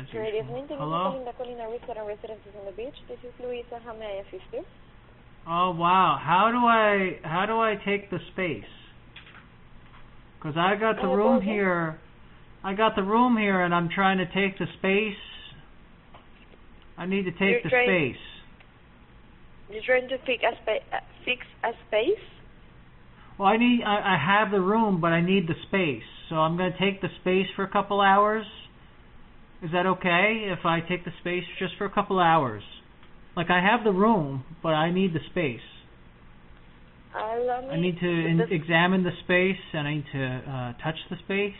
Good evening. Thank you for Hello? calling the Colina Resort and Residences on the Beach. This is Luisa. How may I assist you? Oh wow! How do I take the space? Because I got the room here. I got the room here, and I'm trying to take the space. I need to take the space. You're trying to fix a space? Well, I have the room, but I need the space. So I'm going to take the space for a couple hours. Is that okay if I take the space just for a couple hours? Like, I have the room, but I need the space. I need to examine the space, and I need to touch the space.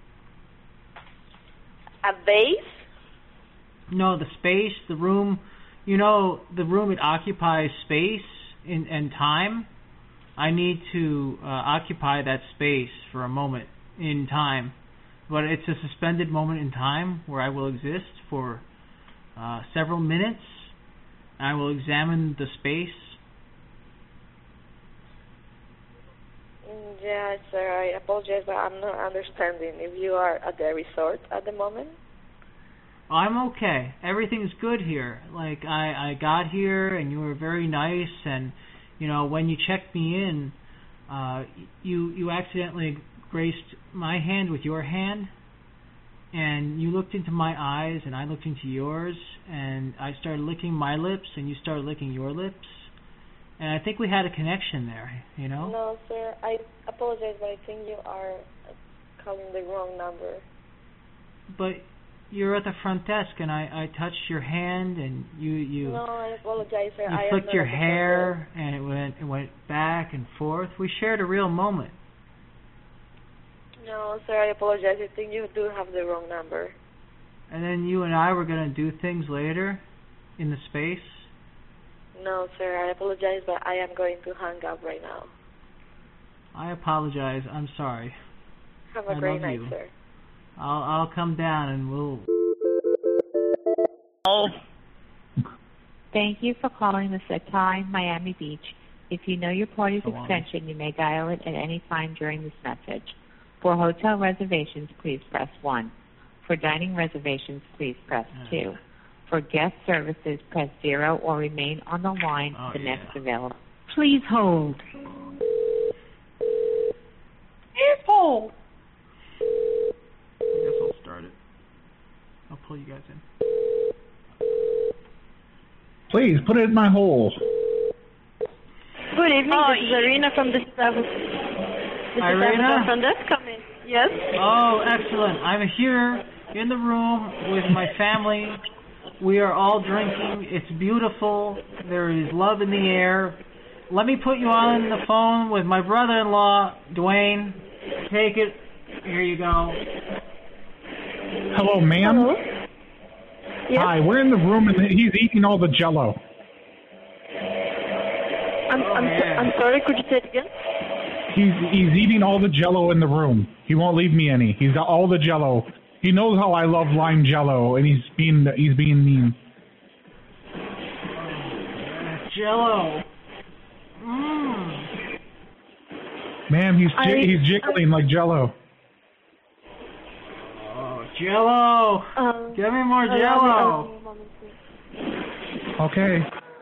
A vase? No, the space, the room. You know, the room, it occupies space and time. I need to occupy that space for a moment in time. But it's a suspended moment in time where I will exist for several minutes. I will examine the space. Yeah, sir, I apologize, but I'm not understanding if you are at the resort at the moment. I'm okay. Everything's good here. Like, I got here, and you were very nice, and, you know, when you checked me in, you accidentally graced my hand with your hand, and you looked into my eyes, and I looked into yours, and I started licking my lips, and you started licking your lips, and I think we had a connection there, you know? No, sir, I apologize, but I think you are calling the wrong number. But you're at the front desk, and I touched your hand, and you. No, I apologize, sir. You flicked your hair, and it went back and forth. We shared a real moment. No, sir, I apologize. I think you do have the wrong number. And then you and I were going to do things later in the space? No, sir, I apologize, but I am going to hang up right now. I apologize. I'm sorry. Have a great night, sir. I'll come down and we'll... Oh. Thank you for calling the Setai Miami Beach. If you know your party's extension, you may dial it at any time during this message. For hotel reservations, please press 1. For dining reservations, please press 2. For guest services, press 0 or remain on the line to the next available. Please hold. Please hold. I guess I'll start it. I'll pull you guys in. Please, put it in my hole. Good evening, this is Irina from the Irina? front desk. Come in. Yes? Oh, excellent. I'm here in the room with my family. We are all drinking. It's beautiful. There is love in the air. Let me put you on the phone with my brother-in-law, Dwayne. Take it. Here you go. Hello, ma'am. Hello? Yes? Hi, we're in the room and he's eating all the Jell-O. I'm sorry, could you say it again? He's eating all the Jell-O in the room. He won't leave me any. He's got all the Jell-O. He knows how I love lime Jell-O, and he's being mean. Jell-O. Ma'am, he's jiggling like Jell-O. Oh, Jell-O. Give me more Jell-O. Okay.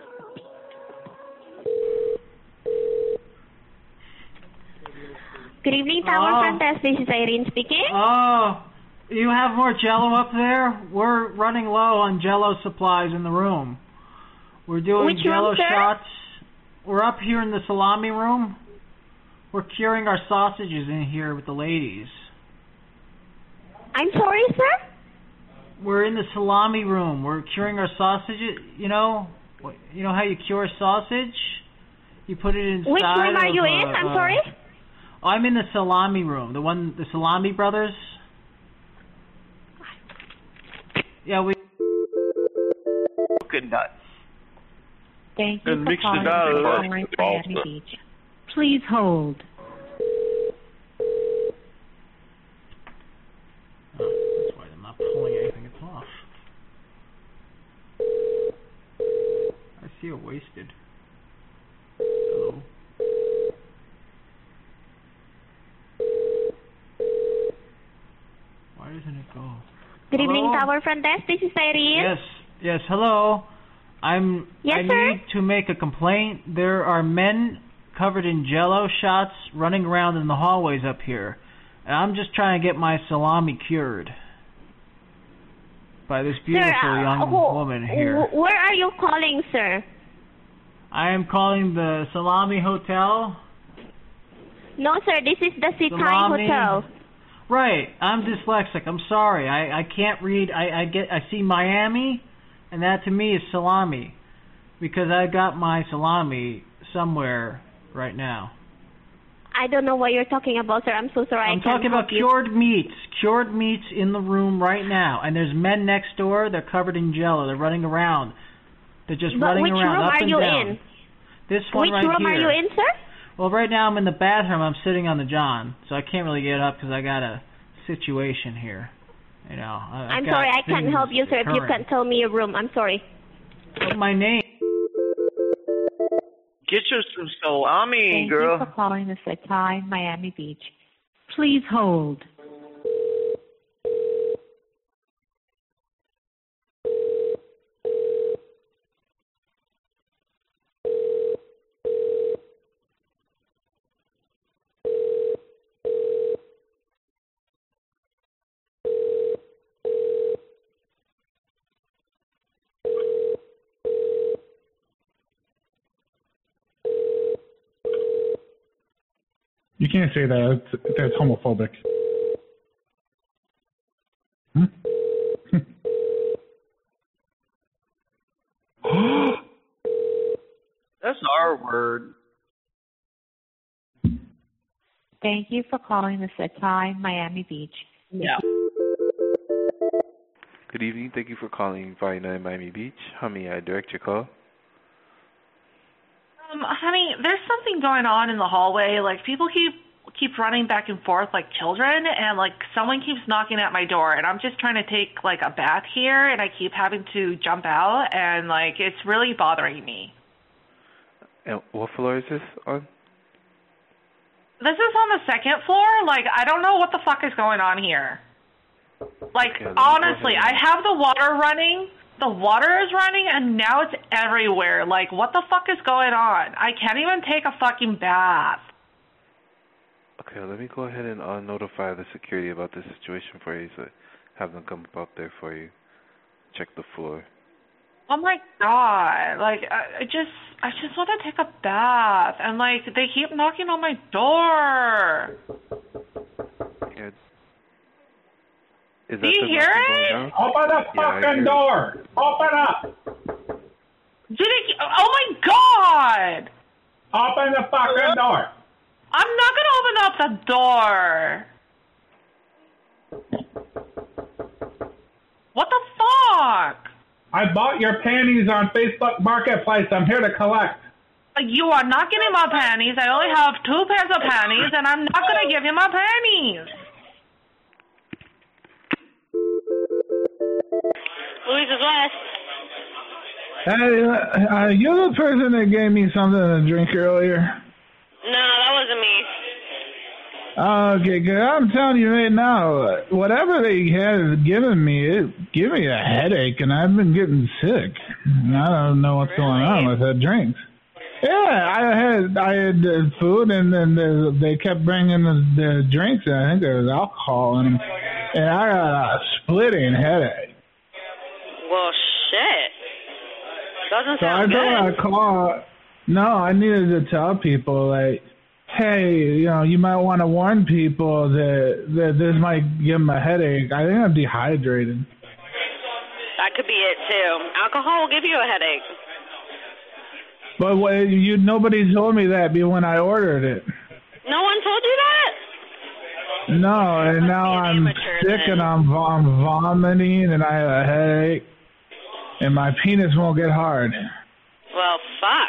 Good evening, Tower Front Desk. This is Irene speaking. Oh, you have more Jell-O up there? We're running low on Jell-O supplies in the room. We're doing Which Jell-O room, sir? shots. We're up here in the salami room. We're curing our sausages in here with the ladies. I'm sorry, sir? We're in the salami room. We're curing our sausages. You know how you cure sausage? You put it inside. Which room are you in? I'm sorry? I'm in the salami room. The Salami Brothers. Yeah, we. Good nuts. Thank you And for mix it calling out. the Miami Beach. Please hold. That's why I'm not pulling anything. It's off. I see it wasted. Hello. Why doesn't it go? Good evening, Hello? Tower Front Desk. This is Irene. Yes, hello. Yes, I sir? need to make a complaint. There are men covered in jello shots running around in the hallways up here. And I'm just trying to get my salami cured by this beautiful young woman here. Where are you calling, sir? I am calling the Salami Hotel. No, sir. This is the Sitai Salami. Hotel. Right, I'm dyslexic. I'm sorry. I can't read. I see Miami, and that to me is salami, because I got my salami somewhere right now. I don't know what you're talking about, sir. I'm so sorry. I'm I can't talking about help you. cured meats in the room right now, and there's men next door. They're covered in jello. They're running around. They're just But running which around room up are and you down. in? This one Which right room here. are you in, sir? Well, right now I'm in the bathroom. I'm sitting on the john, so I can't really get up because I got a situation here. You know. I'm sorry. I can't help you, sir, if you can't tell me your room. I'm sorry. What's my name? Get you some salami, Thank girl. you for calling the Sitai, Miami Beach. Please hold. You can't say that. That's homophobic. That's our word. Thank you for calling the Sitai, Miami Beach. Yeah. Good evening. Thank you for calling Varina Miami Beach. How may I direct your call? Honey, there's something going on in the hallway. Like, people keep running back and forth like children, and like someone keeps knocking at my door, and I'm just trying to take like a bath here, and I keep having to jump out, and like it's really bothering me. And what floor is this on? This is on the second floor. Like, I don't know what the fuck is going on here. Like, Okay, honestly, I have the water running. The water is running, and now it's everywhere. Like, what the fuck is going on? I can't even take a fucking bath. Okay, let me go ahead and notify the security about this situation for you, so have them come up there for you. Check the floor. Oh my god! Like, I just want to take a bath, and like they keep knocking on my door. Yeah. Is Do you the hear knocking it? going down? Open the fucking door! Open up! Oh my god! Open the fucking door! I'm not gonna open up the door. What the fuck? I bought your panties on Facebook Marketplace. I'm here to collect. You are not getting my panties. I only have 2 pairs of panties, and I'm not gonna give you my panties. Louisa's West. Hey, you're the person that gave me something to drink earlier. No, that wasn't me. Okay, good. I'm telling you right now, whatever they had given me, it gave me a headache, and I've been getting sick. And I don't know what's going on with the drinks. Yeah, I had food, and then they kept bringing the drinks, and I think there was alcohol in them, and I got a splitting headache. Well, shit. Doesn't So I sound thought good. I'd call. No, I needed to tell people, like, hey, you might want to warn people that this might give them a headache. I think I'm dehydrated. That could be it, too. Alcohol will give you a headache. But nobody told me that when I ordered it. No one told you that? No, and now I'm sick and I'm vomiting and I have a headache and my penis won't get hard. Well, fuck.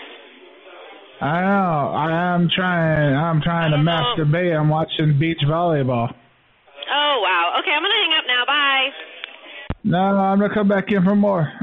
I know. I'm trying to masturbate. I'm watching beach volleyball. Oh, wow. Okay, I'm going to hang up now. Bye. No, I'm going to come back in for more.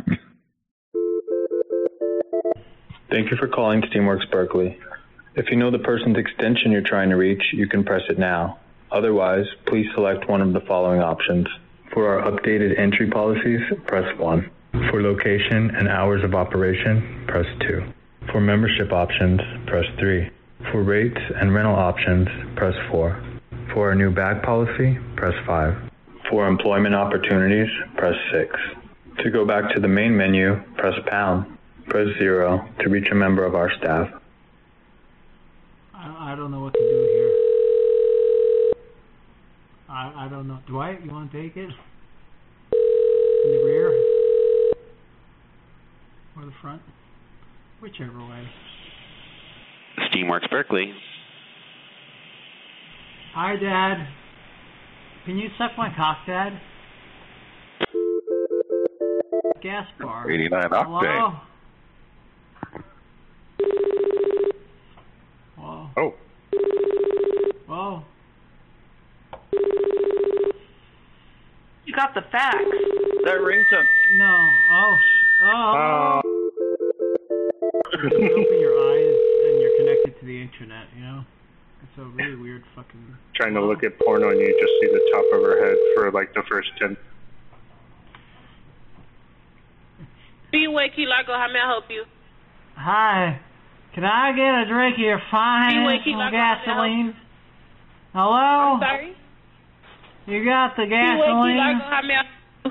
Thank you for calling Steamworks Berkeley. If you know the person's extension you're trying to reach, you can press it now. Otherwise, please select one of the following options. For our updated entry policies, press 1. For location and hours of operation, press 2. For membership options, press 3. For rates and rental options, press 4. For our new bag policy, press 5. For employment opportunities, press 6. To go back to the main menu, press pound. Press 0 to reach a member of our staff. I don't know what to do here. I don't know. Dwight, you want to take it? In the rear? Or the front? Whichever way. Steamworks Berkeley. Hi, Dad. Can you suck my cock, Dad? Gas bar. 89 octane. Whoa. Oh. Whoa. You got the facts. That rings up. No. Oh. You open your eyes and you're connected to the internet, you know? It's a really weird fucking... Trying to look at porn on you, just see the top of her head for like the first 10. Speedway Key Largo, how may I help you? Hi. Can I get a drink of your fine gasoline? Hello? I'm sorry? You got the Speedway Key gasoline? Largo, how may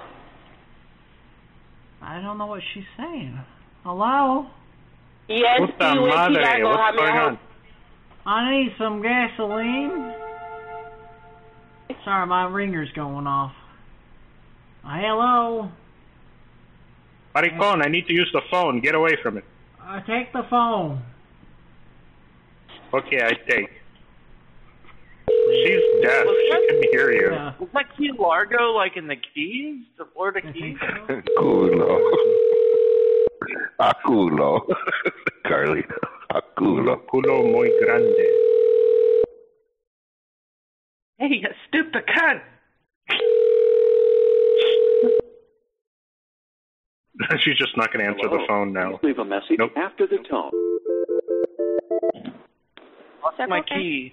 I don't know what she's saying. Hello? Yes, Puta Speedway Key madre, Largo, how what's may I going help on? I need some gasoline. Sorry, my ringer's going off. Hello? Maricon, I need to use the phone. Get away from it. Take the phone. Okay, I take. She's deaf. She can hear you. Yeah. Was that Key Largo like in the Keys? The Florida Keys? Culo. Aculo. Carly. Aculo. Culo muy grande. Hey, you stupid cunt. She's just not going to answer the phone now. Leave a message after the tone. What's my key?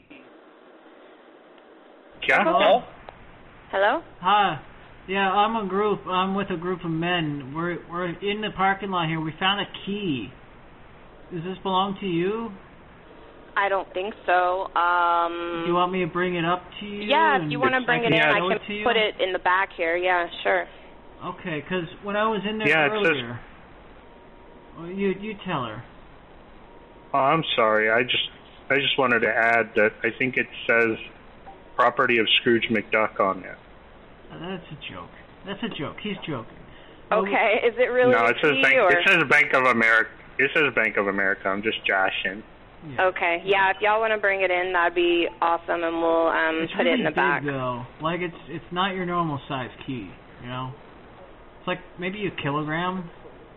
Yeah? Hello? Hi. Yeah, I'm with a group of men. We're in the parking lot here. We found a key. Does this belong to you? I don't think so. Do you want me to bring it up to you? Yeah, if you want to bring it in, I can to put it in the back here. Yeah, sure. Okay, because when I was in there earlier... Well, you tell her. Oh, I'm sorry. I just wanted to add that I think it says property of Scrooge McDuck on it. That's a joke. That's a joke. He's joking. Okay, is it really No, a it says key, or? It says Bank of America. It says Bank of America. I'm just joshing. Yeah. Okay, yeah, if y'all want to bring it in, that'd be awesome, and we'll put it in the big, back. Though. Like, it's not your normal size key, you know? It's like maybe a kilogram.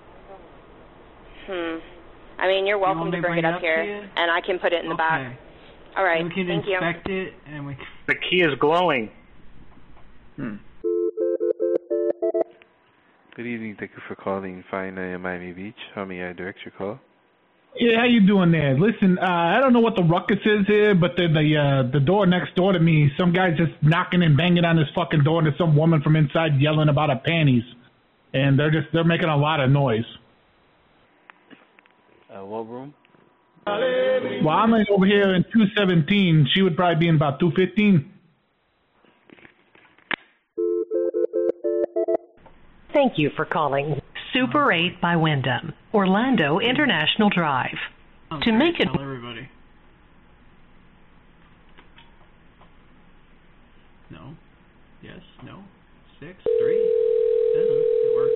I mean, you're welcome to bring it up here, and I can put it in the back. All right, we can thank you. inspect it, and we... The key is glowing. Good evening. Thank you for calling Fine Miami Beach. How may I direct your call? Yeah, how you doing there? Listen, I don't know what the ruckus is here, but the door next door to me, some guy's just knocking and banging on this fucking door, and there's some woman from inside yelling about her panties, and they're making a lot of noise. What room? Well, I'm over here in 217. She would probably be in about 215. Thank you for calling Super 8 by Wyndham, Orlando International Drive. To make it... Tell everybody. No. Yes. No. 6, 3, 7. It worked.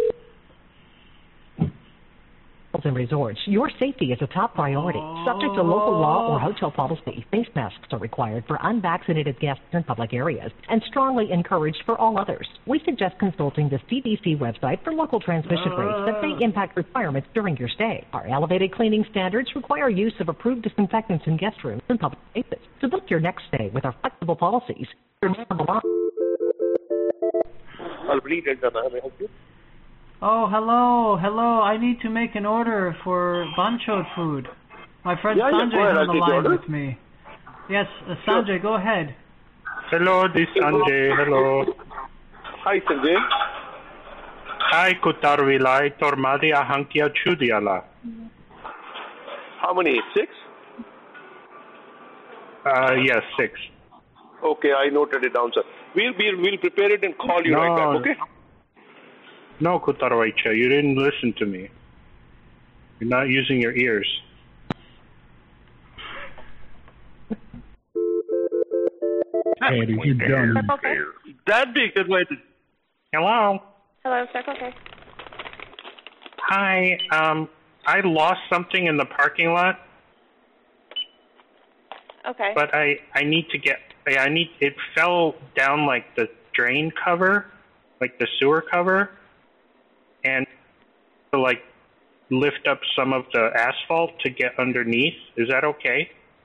And resorts, your safety is a top priority. Subject to local law or hotel policy, face masks are required for unvaccinated guests in public areas and strongly encouraged for all others. We suggest consulting the CDC website for local transmission rates that may impact requirements during your stay. Our elevated cleaning standards require use of approved disinfectants in guest rooms and public spaces. So book your next stay with our flexible policies. Oh, hello. I need to make an order for Bancho food. My friend Sanjay's on the line with me. Yes, Sanjay, go ahead. Hello, this is Sanjay. Hello. Hi, Sanjay. Hi, Kutarvilai, Tormadia Hankia Chudiala. How many? 6? Yes, 6. Okay, I noted it down, sir. We'll prepare it and call you right back, okay? No, Kutarvaicha, you didn't listen to me. You're not using your ears. Eddie, you're done. Okay. That'd be a good way to... Hello? Hello, Circle K. Hi, I lost something in the parking lot. Okay. But I need to get... it fell down like the drain cover, like the sewer cover, and to like lift up some of the asphalt to get underneath. Is that okay?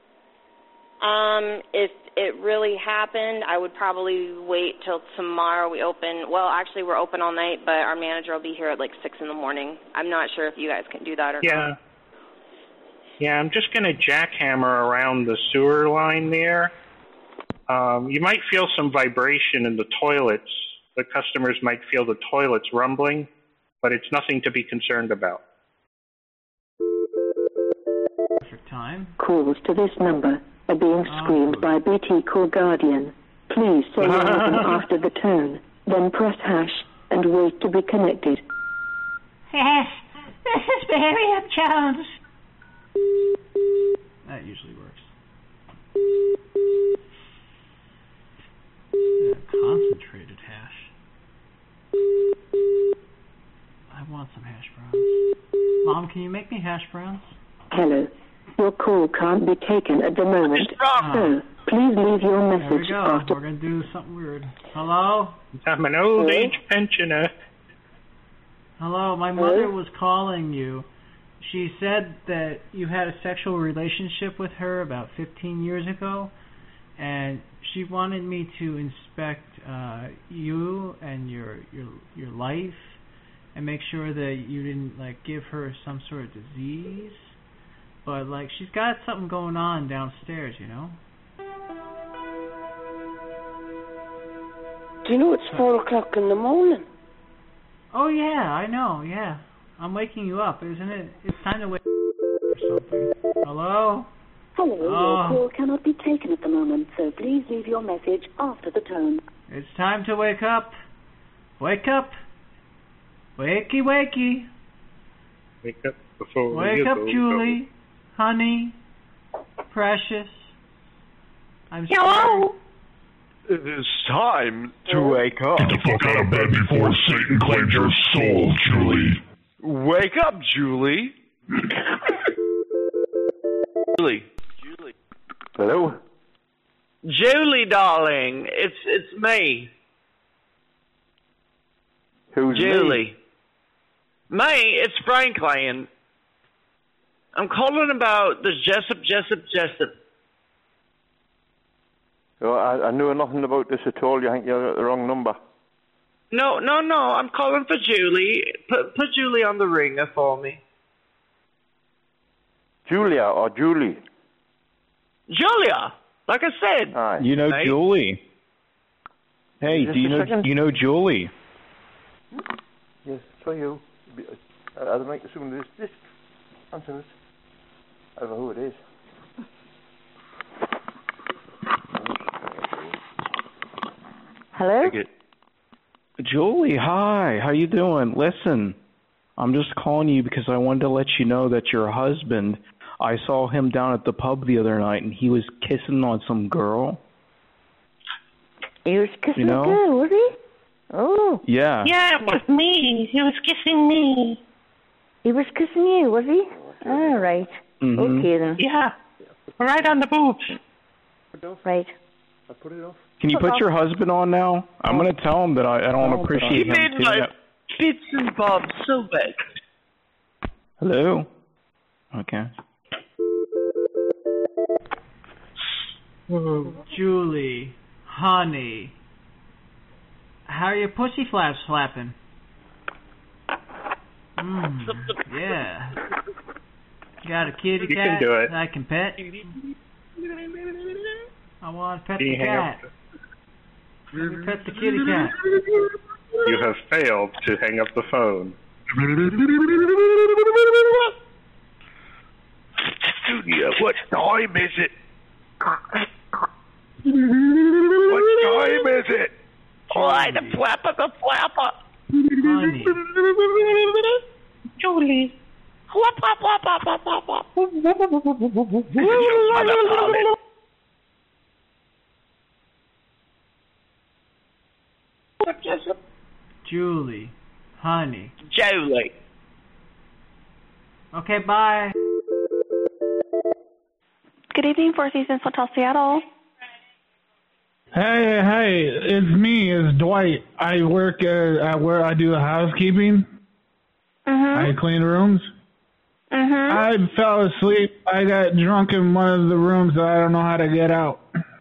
If it really happened, I would probably wait till tomorrow. We open, well, actually we're open all night, but our manager will be here at like 6 in the morning. I'm not sure if you guys can do that or not. Yeah, I'm just going to jackhammer around the sewer line there. You might feel some vibration in the toilets. The customers might feel the toilets rumbling, but it's nothing to be concerned about. Perfect time. Calls to this number are being screened by BT Call Guardian. Please say your name after the tone, then press hash and wait to be connected. Yes, this is Miriam Jones. That usually works. Concentrated hash. I want some hash browns. Mom, can you make me hash browns? Hello. Your call can't be taken at the moment, so please leave your There we message go. after... We're going to do something weird. Hello? I'm an old age pensioner. Hello, my mother was calling you. She said that you had a sexual relationship with her about 15 years ago, and she wanted me to inspect you and your life and make sure that you didn't like give her some sort of disease. But like she's got something going on downstairs, you know. Do you know it's 4 o'clock in the morning? Oh yeah, I know. Yeah, I'm waking you up, isn't it? It's time to wake or something. Hello. Hello, your call cannot be taken at the moment, so please leave your message after the tone. It's time to wake up. Wake up. Wakey, wakey. Wake up before Wake up, Julie. Honey. Precious. I'm Hello. It is time to wake up. Get the fuck out of bed before Satan claims your soul, Julie. Wake up, Julie. Julie. Hello? Julie, darling, it's me. Who's Julie? Me, it's Franklin. I'm calling about the Jessup. Oh, I knew nothing about this at all. You think you're at the wrong number. No, I'm calling for Julie. Put Julie on the ringer for me. Julia or Julie? Julia, like I said. Aye. You know Hey. Julie. Hey, Just do you a know second. you know Julie? Yes, for you. I'd like to assume this. Answer this. I don't know who it is. Hello? Julie, hi. How you doing? Listen, I'm just calling you because I wanted to let you know that your husband, I saw him down at the pub the other night and he was kissing on some girl. He was kissing You know? a girl, was he? Oh. Yeah. Yeah, it was me. He was kissing me. He was kissing you, was he? All right. Mhm. Okay then. Yeah. Right on the boobs. Right. I put it off. Can you put your husband on now? I'm going to tell him that I don't appreciate He him. made doing my that. bits and bobs so bad. Hello? Okay. Julie, honey, how are your pussy flaps flapping? Yeah. Got a kitty You cat can do it. that I can pet? I want to pet Can the you hang cat. up? Let me pet the kitty cat. You have failed to hang up the phone. Junior, what time is it? What time is it? Why the flapper, the flapper? Honey. Julie. Whop, whop, whop, whop, whop, whop, whop. Julie. Honey. Julie. Okay, bye. Good evening, Four Seasons Hotel Seattle. Hey, it's me, it's Dwight. I work at where I do the housekeeping. I clean rooms. I fell asleep. I got drunk in one of the rooms that I don't know how to get out.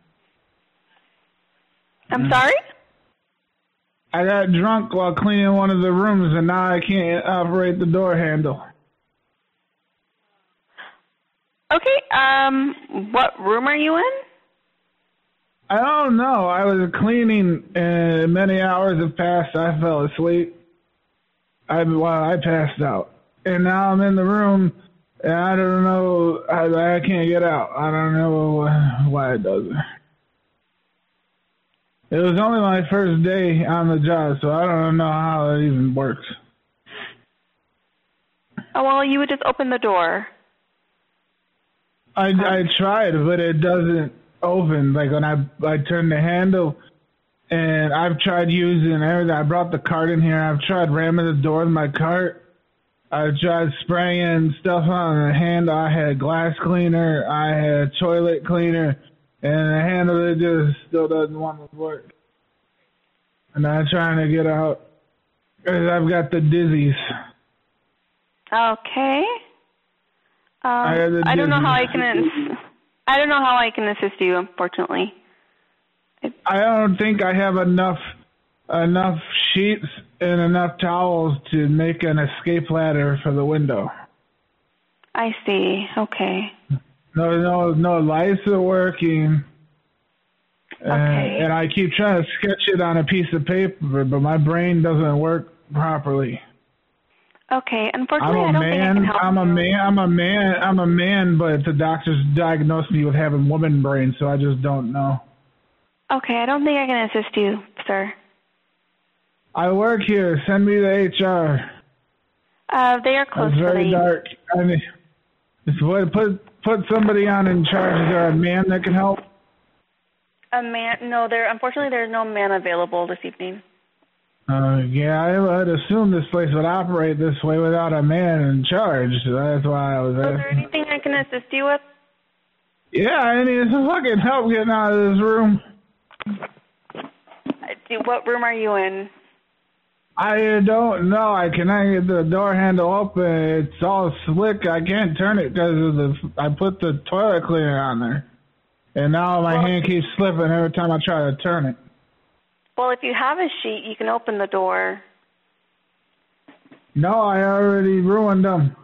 I'm sorry? I got drunk while cleaning one of the rooms, and now I can't operate the door handle. Okay, what room are you in? I don't know. I was cleaning, and many hours have passed. I fell asleep. I passed out. And now I'm in the room, and I don't know. I can't get out. I don't know why it does it. It was only my first day on the job, so I don't know how it even works. Oh, well, you would just open the door. I tried, but it doesn't open. Like when I turn the handle, and I've tried using everything. I brought the cart in here. I've tried ramming the door with my cart. I've tried spraying stuff on the handle. I had glass cleaner. I had toilet cleaner. And the handle, it just still doesn't want to work. And I'm trying to get out because I've got the dizzies. Okay. I don't know how I can assist you, unfortunately. I don't think I have enough sheets and enough towels to make an escape ladder for the window. I see. Okay. No lights are working. Okay. And I keep trying to sketch it on a piece of paper, but my brain doesn't work properly. Okay, unfortunately, I don't think I can help you. I'm a man, but the doctors diagnosed me with having woman brain, so I just don't know. Okay, I don't think I can assist you, sir. I work here. Send me the HR. They are closed. It's very dark. I mean, put somebody on in charge. Is there a man that can help? A man? No, unfortunately, there's no man available this evening. Yeah, I would assume this place would operate this way without a man in charge. So that's why I was asking. Is there anything I can assist you with? Yeah, I need some fucking help getting out of this room. What room are you in? I don't know. I cannot get the door handle open. It's all slick. I can't turn it because I put the toilet cleaner on there. And now my hand keeps slipping every time I try to turn it. Well, if you have a sheet, you can open the door. No, I already ruined them.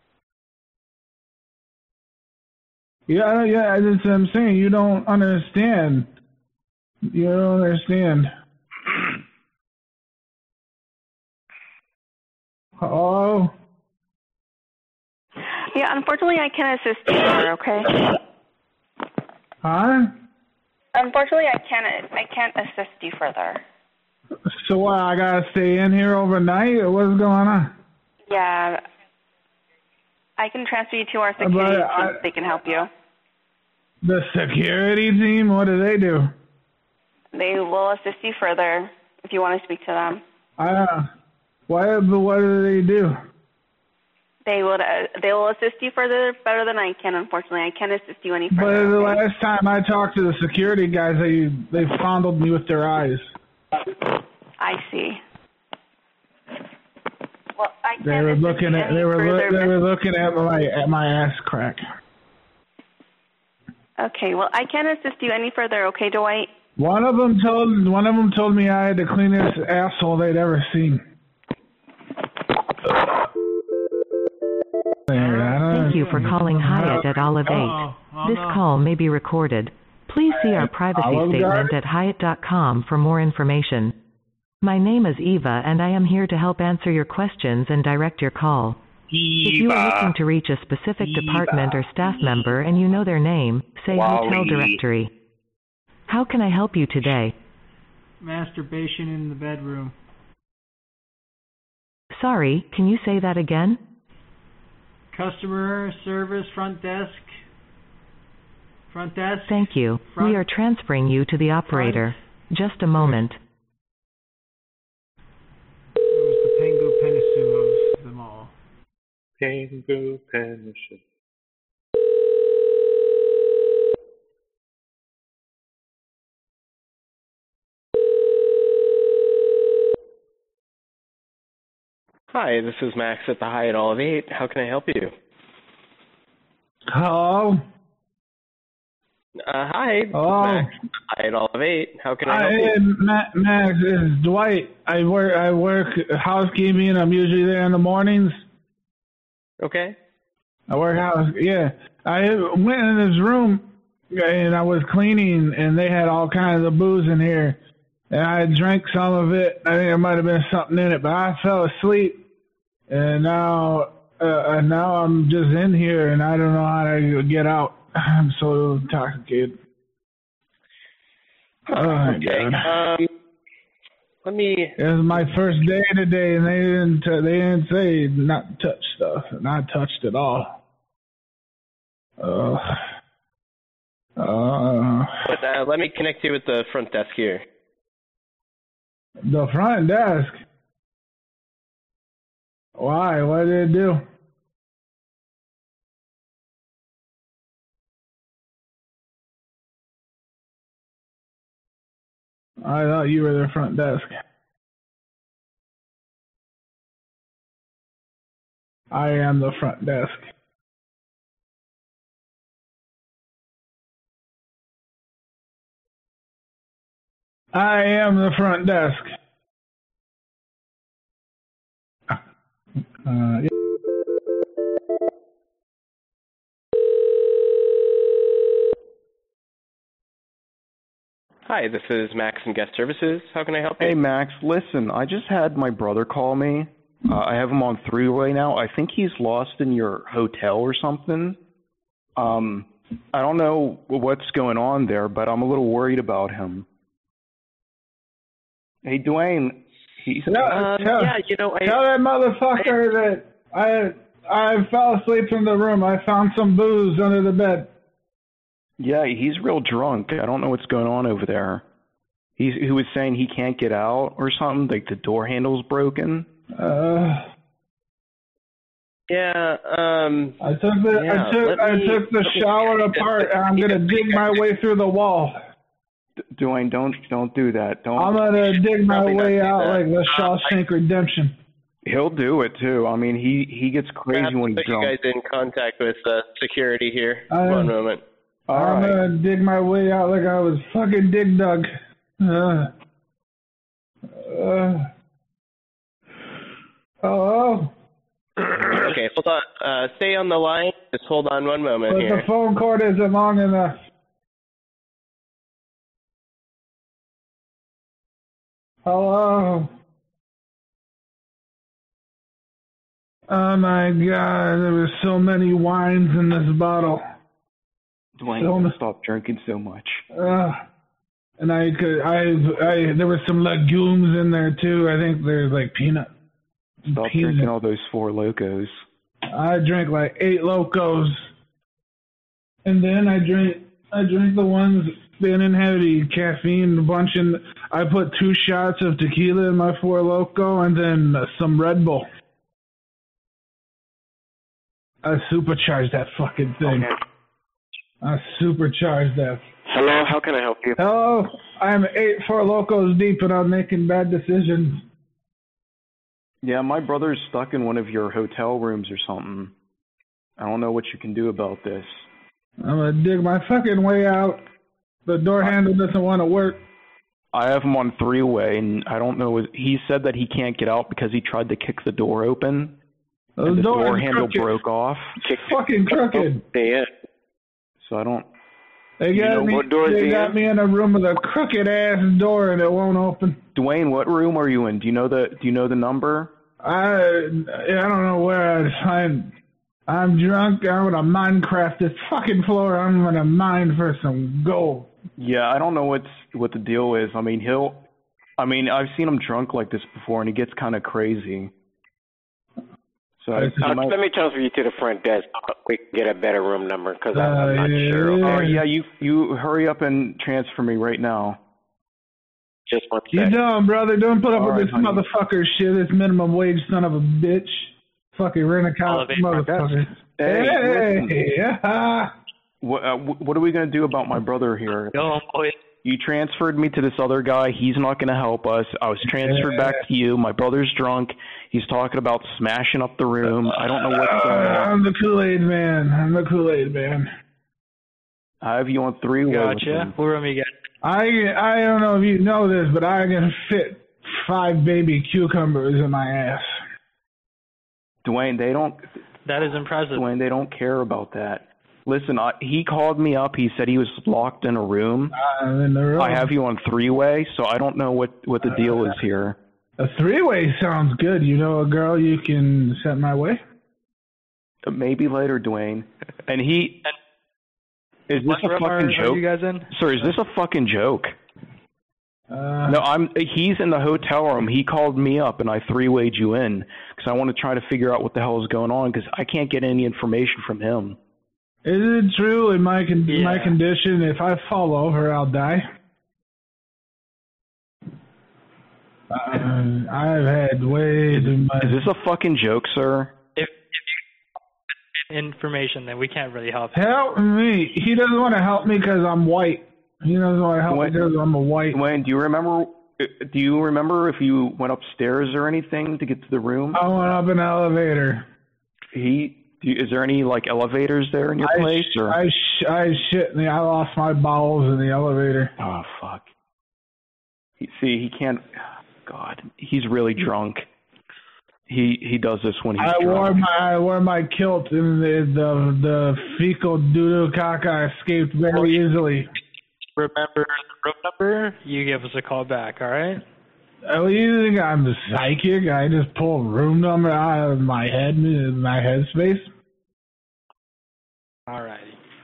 Yeah, that's what I'm saying. You don't understand. You don't understand. Hello? Yeah, unfortunately, I can't assist you further, okay? Huh? Unfortunately, I can't assist you further. So what, I gotta stay in here overnight, or what's going on? Yeah. I can transfer you to our security team. They can help you. The security team? What do they do? They will assist you further if you want to speak to them. What do they do? They will assist you further better than I can, unfortunately. I can't assist you any further. But the last time I talked to the security guys, they fondled me with their eyes. I see. Well, I can't They were looking at my ass crack. Okay, well, I can't assist you any further, okay, Dwight? One of them told me I had the cleanest asshole they'd ever seen. Thank you for calling Hyatt at Olive 8. This call may be recorded. Please see our privacy statement at Hyatt.com for more information. My name is Eva, and I am here to help answer your questions and direct your call. If you are looking to reach a specific department or staff member and you know their name, say hotel directory. How can I help you today? Masturbation in the bedroom. Sorry, can you say that again? Customer service front desk. Front desk. Thank you. We are transferring you to the operator. Just a moment. It was the Pengu Penisu of them all. Pengu Penisu. Hi, this is Max at the Hyatt All of 8. How can I help you? Hello? Hi, this is Max at the Hyatt All of 8. How can I help you? Max, it's Dwight. I work housekeeping. I'm usually there in the mornings. Okay. I work yeah. I went in this room and I was cleaning and they had all kinds of booze in here. And I drank some of it. I think there might have been something in it, but I fell asleep. And now I'm just in here and I don't know how to get out. I'm so intoxicated. Okay. Let me. It was my first day today, and they didn't say not to touch stuff, and I touched it all. But let me connect you with the front desk here. The front desk? Why? What did it do? I thought you were the front desk. I am the front desk. I am the front desk. Yeah. Hi, this is Max from Guest Services. How can I help you? Hey, Max, listen, I just had my brother call me. I have him on three-way now. I think he's lost in your hotel or something. I don't know what's going on there, but I'm a little worried about him. Hey, Dwayne. Tell that motherfucker that I fell asleep in the room. I found some booze under the bed. Yeah, he's real drunk. I don't know what's going on over there. He was saying he can't get out or something, like the door handle's broken. Yeah. I took the shower apart, and I'm gonna dig my way through the wall. Dwayne, don't do that. I'm gonna dig my way out like the Shawshank Redemption. He'll do it too. I mean, he gets crazy when he's drunk. Put you guys in contact with security here. One moment. I'm gonna dig my way out like I was fucking Dig Dug. Hello? Okay, hold on. Stay on the line. Just hold on one moment here. The phone cord isn't long enough. Hello? Oh my God, there were so many wines in this bottle. Dwayne, stop drinking so much. And there were some legumes in there too. I think there's like peanut. Stop drinking all those Four Locos. I drank like 8 Locos, and then I drank the ones that didn't have any caffeine, a bunch, and I put 2 shots of tequila in my Four Loco, and then some Red Bull. I supercharged that fucking thing. Okay. I supercharged that. Hello, how can I help you? Hello, I'm 8 Four Locos deep, and I'm making bad decisions. Yeah, my brother's stuck in one of your hotel rooms or something. I don't know what you can do about this. I'm gonna dig my fucking way out. The door handle doesn't want to work. I have him on 3-way, and I don't know. He said that he can't get out because he tried to kick the door open. And the door handle broke off. It's fucking crooked. Yeah. So I don't. They got me in a room with a crooked ass door and it won't open. Dwayne, what room are you in? Do you know the number? I don't know where I'd find. I'm drunk. I'm gonna Minecraft this fucking floor. I'm gonna mine for some gold. Yeah, I don't know what the deal is. I mean, I've seen him drunk like this before, and he gets kind of crazy. So let me transfer you to the front desk. We can get a better room number because I'm not sure. Oh yeah, you hurry up and transfer me right now. Just one You second. dumb brother. Don't put up All with right, this honey. motherfucker shit. This minimum wage son of a bitch. Fucking rent-a-car motherfucker. Hey, yeah. What are we gonna do about my brother here? Go on, boy. You transferred me to this other guy. He's not going to help us. I was transferred back to you. My brother's drunk. He's talking about smashing up the room. I don't know what's going on. I'm the Kool-Aid man. I have you on three-way. Gotcha. What room you got? I don't know if you know this, but I can fit 5 baby cucumbers in my ass. Dwayne, they don't. That is impressive. Dwayne, they don't care about that. Listen, he called me up. He said he was locked in a room. I'm in the room. I have you on three-way, so I don't know what the deal is here. A 3-way sounds good. You know a girl you can set my way? Maybe later, Dwayne. And is this a fucking joke? Are you guys in? Sir, is this a fucking joke? No, he's in the hotel room. He called me up, and I 3-wayed you in because I want to try to figure out what the hell is going on because I can't get any information from him. Is it true in my condition, if I fall over, I'll die? I've had way too much. Is this a fucking joke, sir? If you information, then we can't really help you. Help me. He doesn't want to help me because I'm white. He doesn't want to help me because I'm a white. Dwayne, do you remember if you went upstairs or anything to get to the room? I went up an elevator. Is there any elevators there in your place? Or? I shit. I lost my bowels in the elevator. Oh fuck! He can't. God, he's really drunk. He does this when he's drunk. I wore my kilt, and the fecal doo-doo caca escaped very easily. Remember the room number? You give us a call back, all right? Oh, you think I'm psychic? I just pull room number out of my head, my headspace. All righty.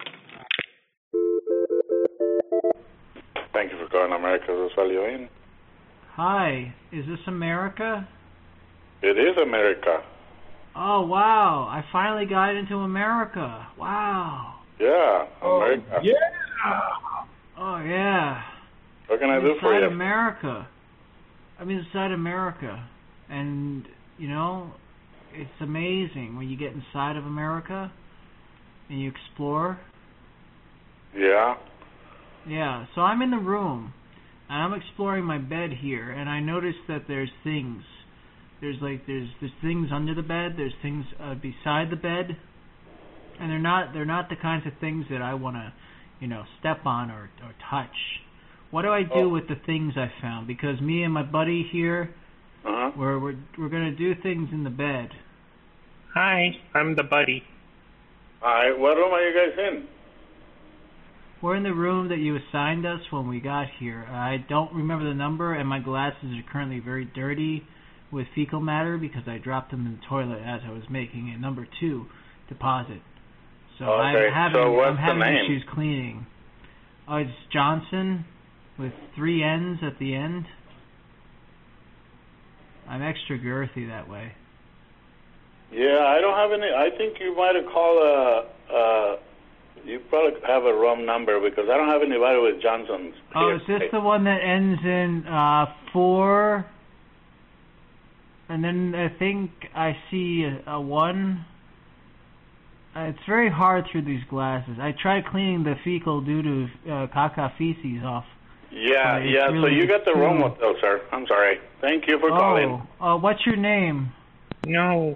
Thank you for calling America's Value Inn. Hi, is this America? It is America. Oh, wow. I finally got into America. Wow. Yeah, America. Yeah. Oh, yeah. What can I do for you? America. I'm inside America. And, it's amazing when you get inside of America and you explore. Yeah. Yeah, so I'm in the room and I'm exploring my bed here, and I noticed that there's things. There's things under the bed, there's things beside the bed, and they're not the kinds of things that I want to, step on or touch. What do I do with the things I found? Because me and my buddy here, we're gonna do things in the bed. Hi, I'm the buddy. Hi, what room are you guys in? We're in the room that you assigned us when we got here. I don't remember the number, and my glasses are currently very dirty with fecal matter because I dropped them in the toilet as I was making a number 2 deposit. So okay. I'm having issues cleaning. Oh, it's Johnson with 3 N's at the end. I'm extra girthy that way. Yeah, I don't have any. I think you might have called you probably have a wrong number because I don't have anybody with Johnson's. Oh, is this the one that ends in 4? And then I think I see a 1. It's very hard through these glasses. I tried cleaning the fecal doo-doo caca feces off. Yeah. Really so you got the wrong hotel, sir. I'm sorry. Thank you for calling. Oh, what's your name? No.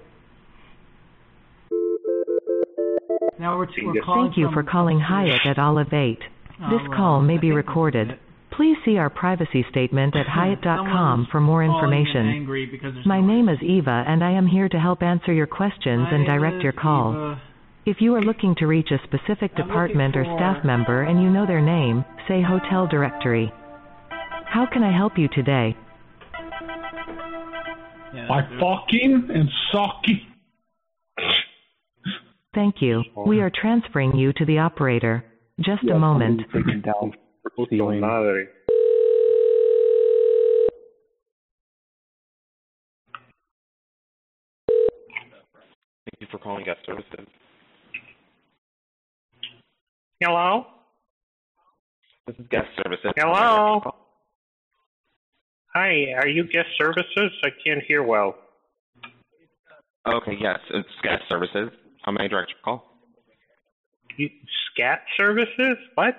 Now we're calling. Thank you for calling Hyatt at Olive 8. This call may be recorded. Please see our privacy statement at Hyatt.com for more information. My name is Eva, and I am here to help answer your questions and direct your call. If you are looking to reach a specific department or staff member and you know their name, say hotel directory. How can I help you today? By fucking and sucking. Thank you. We are transferring you to the operator. Just a moment. Madre. Thank you for calling guest services. Hello? This is guest services. Hello? Hi, are you guest services? I can't hear well. Okay, yes, it's guest services. How may I direct your call? Scat services? What?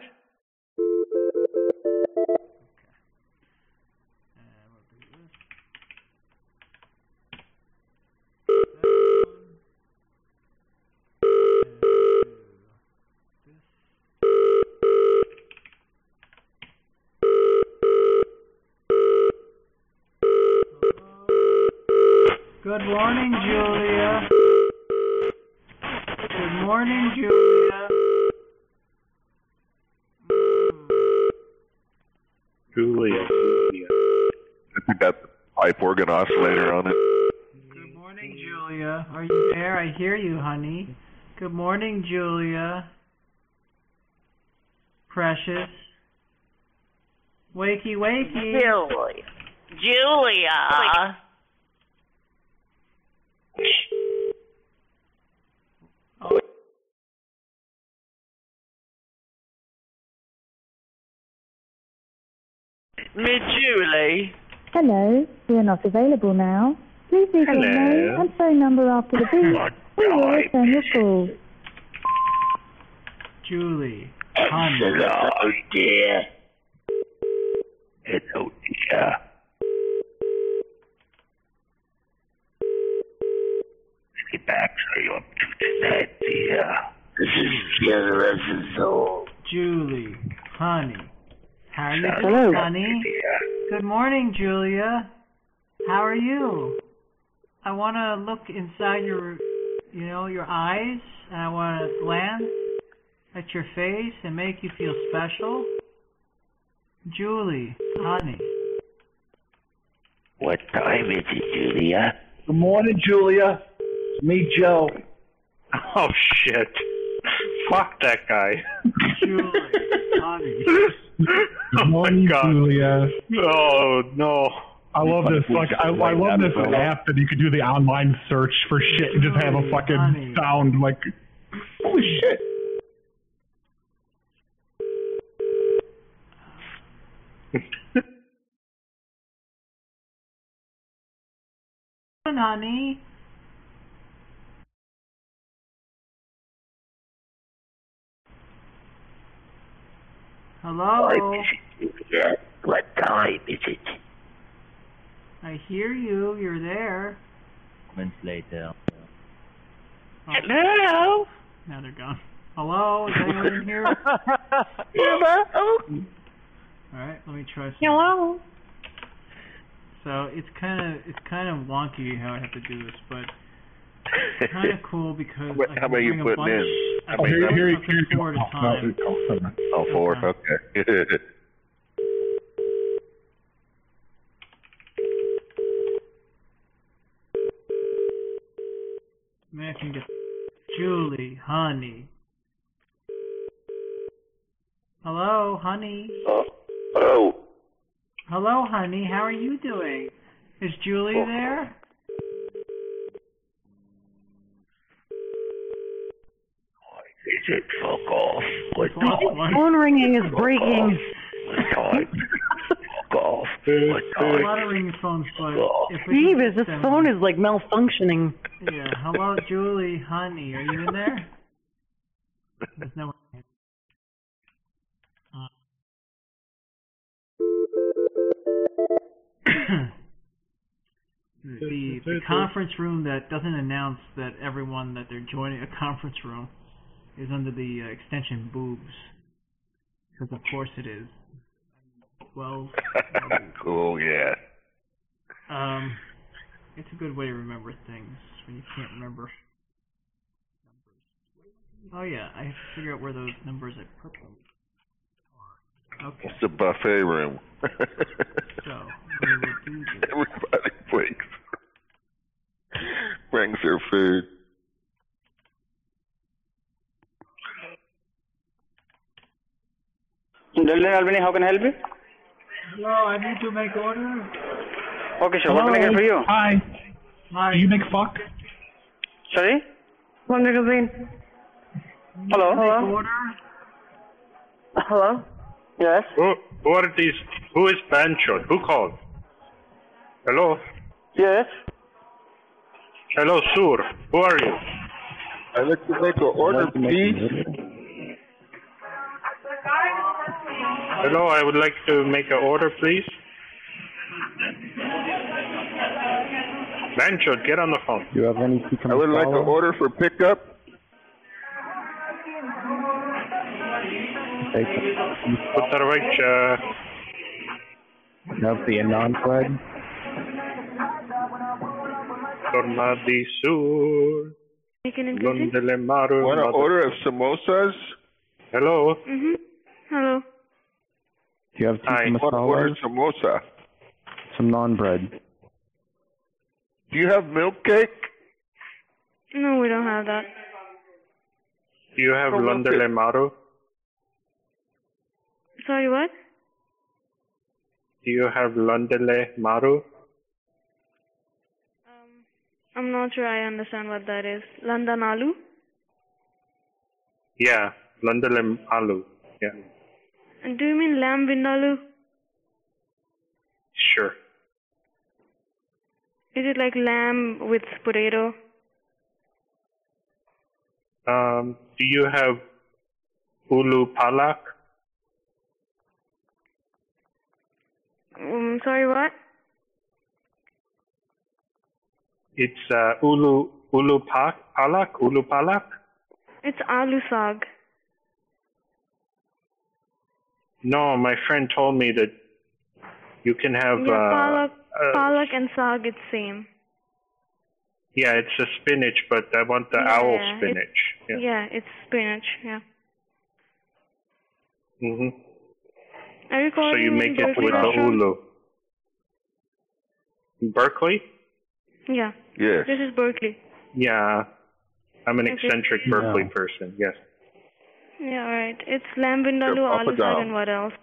Good morning, Julia. Good morning, Julia. Julia. I think that's a pipe organ oscillator on it. Good morning, Julia. Are you there? I hear you, honey. Good morning, Julia. Precious. Wakey, wakey. Julia. Oh. Miss Julie. Hello, we are not available now. Please leave your name and phone number after the beep. We will return your call. Julie. Honey. Hello, dear. Hello, dear. Get back to you up to tonight, dear. This is generous and soul. Julie. Honey. How are you Hello. doing, honey? Good morning, Julia. How are you? I want to look inside your eyes, and I want to glance at your face and make you feel special. Julie, honey. What time is it, Julia? Good morning, Julia. It's me, Joe. Oh, shit. Fuck that guy. Julie, honey. Good morning, Julia. Oh, no. I love this. I love this app that you could do the online search for shit and just have a fucking sound like, holy shit. Honey. Hello. What time is it? I hear you. You're there. Moments later. Oh. Hello. Now they're gone. Hello. Is anyone in here? Hello. All right. Let me try. Hello. So it's kind of wonky how I have to do this, but it's kind of cool because I how can many you bring a putting bunch. in? I can bring four at a time. Oh, four. Okay. Maybe I can get Julie, honey. Hello, honey. Hello. Hello, honey. How are you doing? Is Julie there? Is it fuck off? What Phone ringing is breaking. What time? Fuck off. What A time? lot of ringing phones, but if we Steve, can is this get them- phone is like malfunctioning. Yeah. Hello, Julie, honey. Are you in there? There's no one. The conference room that doesn't announce that everyone that they're joining a conference room is under the extension boobs. Because of course it is. 12. Cool, yeah. It's a good way to remember things when you can't remember Oh yeah, I have to figure out where those numbers I put them. Okay. It's the buffet room. So we will do this. Everybody brings their food. Delhi Albany, how can I help you? Hello, I need to make order. Okay, sure. What can I get for you? Hi. Hi. Do you make fuck? Sorry? One magazine. Hello? Hello? Hello? Yes? Who are these? Who is Bancho? Who called? Hello? Yes? Hello, Sur. Who are you? I'd like to make an order, please. Hello, I would like to make an order, please. Bancho, get on the phone. Do you have any? I would like an order for pickup. Pottarvich, have the non-bread. Tornadi Sur. Londele Maru. Want an order of samosas? Hello. Hello. Do you have tikka I want to order masala? samosa. Some non-bread. Do you have milk cake? No, we don't have that. Do you have Londele Maru? Sorry, what? Do you have Londele Maru? I'm not sure I understand what that is. London Aloo? Yeah, Londele Alu. Yeah, And do you mean lamb vindaloo? sure. Is it like lamb with potato? Do you have Ulu Palak? Sorry, what? It's Ulu Palak? It's aloo saag. No, my friend told me that you can have. Palak and saag, it's same. Yeah, it's a spinach, but I want the owl spinach. Yeah, it's spinach. Yeah. Mhm. Are you calling So you make it Berkeley with the restaurant? ulu. Berkeley? Yeah. Yes. This is Berkeley. Yeah, I'm an Okay. eccentric Berkeley person. Yes. Yeah, alright. It's lamb vindaloo, Sure, aloo Papa saag, Dal. and what else?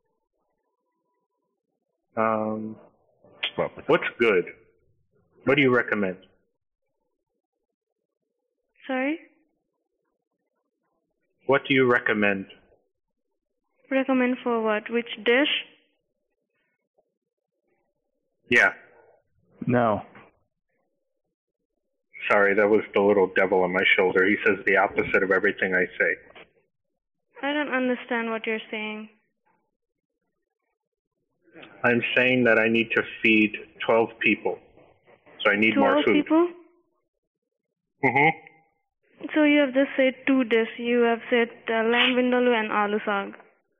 What's good? What do you recommend? Sorry? What do you recommend? Recommend for what? Which dish? Yeah. No. Sorry, that was the little devil on my shoulder. He says the opposite of everything I say. I don't understand what you're saying. I'm saying that I need to feed 12 people. So I need more 12 food. people? Mhm. So you have just said two dishes. You have said lamb vindaloo and aloo saag.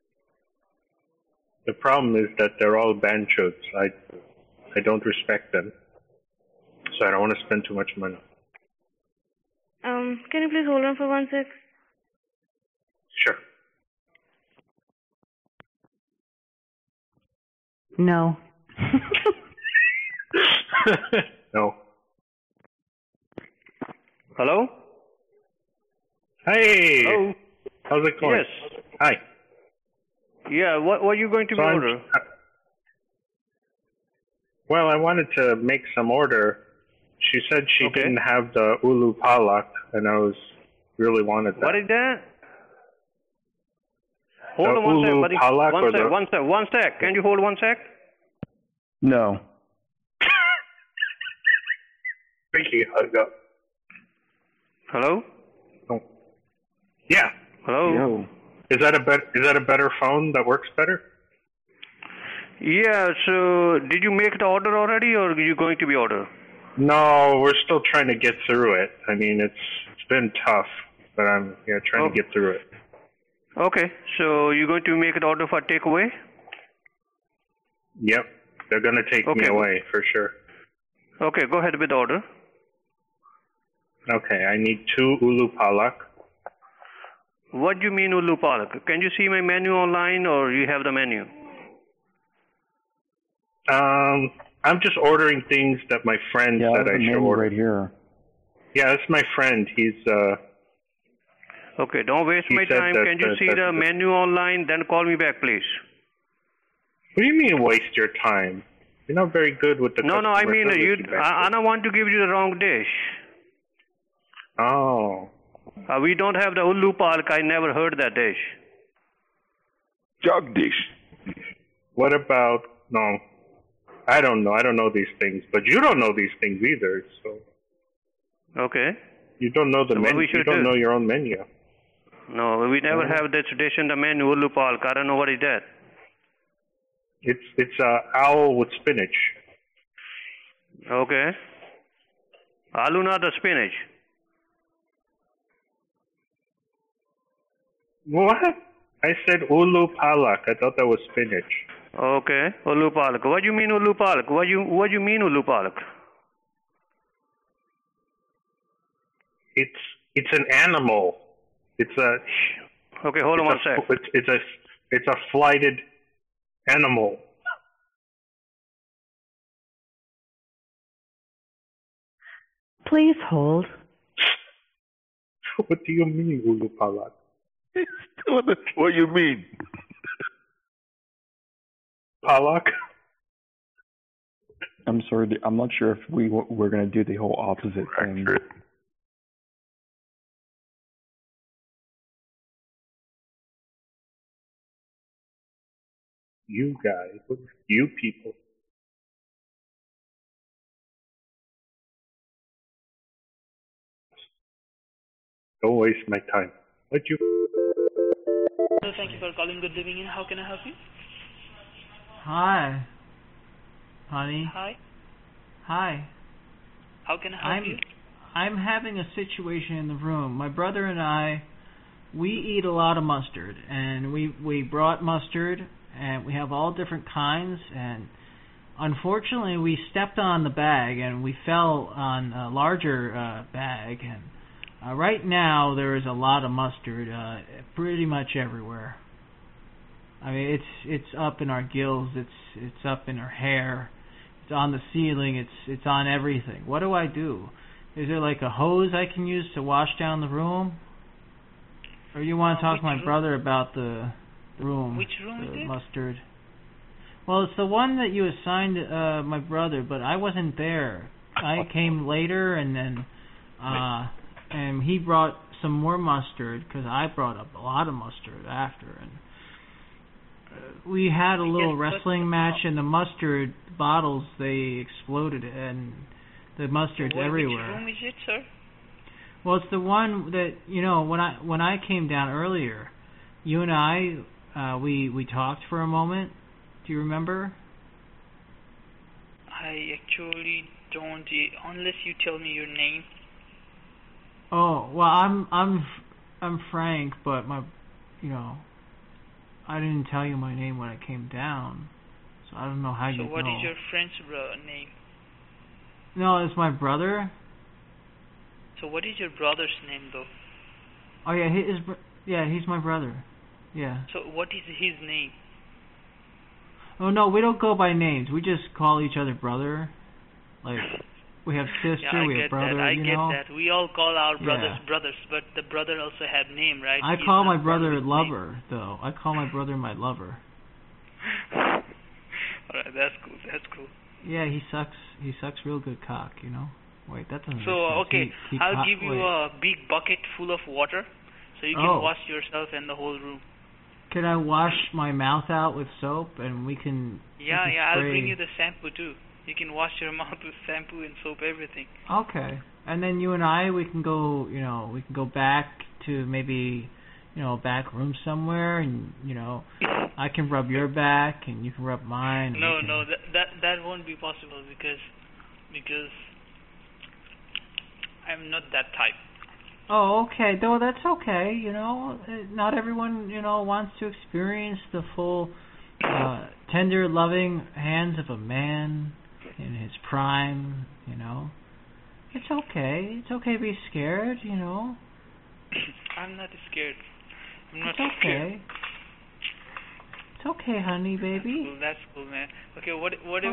The problem is that they're all banchos. I don't respect them. So I don't want to spend too much money. Can you please hold on for 1 sec? Sure. No. No. Hello? Hey! Hello? How's it going? Yes. Hi. Yeah, what are you going to be So order? Well, I wanted to make some order. She said she didn't have the ulu palak, and I really wanted that. What is that? Hold on ulu one sec, palak or buddy. the- One sec. Can you hold 1 sec? No. Ricky, hug up. Hello? Oh. Yeah. Hello? Is that a better phone that works better? Yeah, so did you make the order already or are you going to be order? No, we're still trying to get through it. I mean, it's been tough, but I'm trying to get through it. Okay, so you're going to make an order for takeaway? Yep, they're gonna take me Okay. away for sure. Okay, go ahead with the order. Okay, I need 2 ulu palak. What do you mean Ulu Palak? Can you see my menu online, or you have the menu? I'm just ordering things that my friend said I should order. Right here. Yeah, that's my friend. He's Okay, don't waste my time. Can you see the menu online? Then call me back, please. What do you mean waste your time? You're not very good with the No, I mean, customer I don't want to give you the wrong dish. Oh. We don't have the Ulu Palak. I never heard that dish. Jagdish. What about, no, I don't know. I don't know these things. But you don't know these things either, so. Okay. You don't know the menu. You don't know your own menu. No, we never have this dish in the menu, Ulu Palak. I don't know what is that. It's owl with spinach. Okay. Aloo, not the spinach. What? I said Ulu Palak. I thought that was spinach. Okay, Ulu Palak. What do you mean Ulu Palak? What do you mean Ulu Palak? It's an animal. It's a. Okay, hold on one sec. It's a flighted animal. Please hold. What do you mean, Ulu Palak? What do you mean? Palak? I'm sorry, I'm not sure if we're going to do the whole opposite thing. You guys, you people. Don't waste my time. What you? Thank you for calling Good Living Inn. How can I help you? Hi. Honey. Hi. Hi. How can I help you? I'm having a situation in the room. My brother and I, we eat a lot of mustard, and we brought mustard, and we have all different kinds, and unfortunately we stepped on the bag, and we fell on a larger bag, and right now there is a lot of mustard pretty much everywhere. I mean, it's up in our gills, it's up in our hair, it's on the ceiling, it's on everything. What do I do? Is there like a hose I can use to wash down the room? Or you want to talk to my brother about the room? Which room is it? Mustard. Well, it's the one that you assigned my brother, but I wasn't there. I came later, and then and he brought some more mustard because I brought up a lot of mustard after, and we had a little wrestling match, and the mustard bottles, they exploded, and the mustard's everywhere. Which room is it, sir? Well, it's the one that, you know, when I came down earlier, you and I we talked for a moment. Do you remember? I actually don't, unless you tell me your name. Oh, well, I'm Frank, but I didn't tell you my name when I came down, so I don't know how you know. So what is your friend's name? No, it's my brother. So what is your brother's name, though? Oh yeah, he's my brother. Yeah. So what is his name? Oh no, we don't go by names. We just call each other brother. Like we have sister, we have brother. I get that. We all call our brothers brothers, but the brother also have name, right? I call my brother lover, though. I call my brother my lover. Alright, that's cool. That's cool. Yeah, he sucks real good cock, you know. Wait, that doesn't. So okay, I'll give you a big bucket full of water, so you can wash yourself and the whole room. Can I wash my mouth out with soap and we can? Yeah, I'll bring you the shampoo too. You can wash your mouth with shampoo and soap, everything. Okay, and then you and I, we can go back to maybe, a back room somewhere, and I can rub your back and you can rub mine. No, that won't be possible because I'm not that type. Oh, okay. Though that's okay. Not everyone wants to experience the full tender, loving hands of a man in his prime. It's okay. It's okay to be scared. I'm not scared. I'm not It's okay. It's okay, honey, baby. Cool, that's cool, man. Okay, what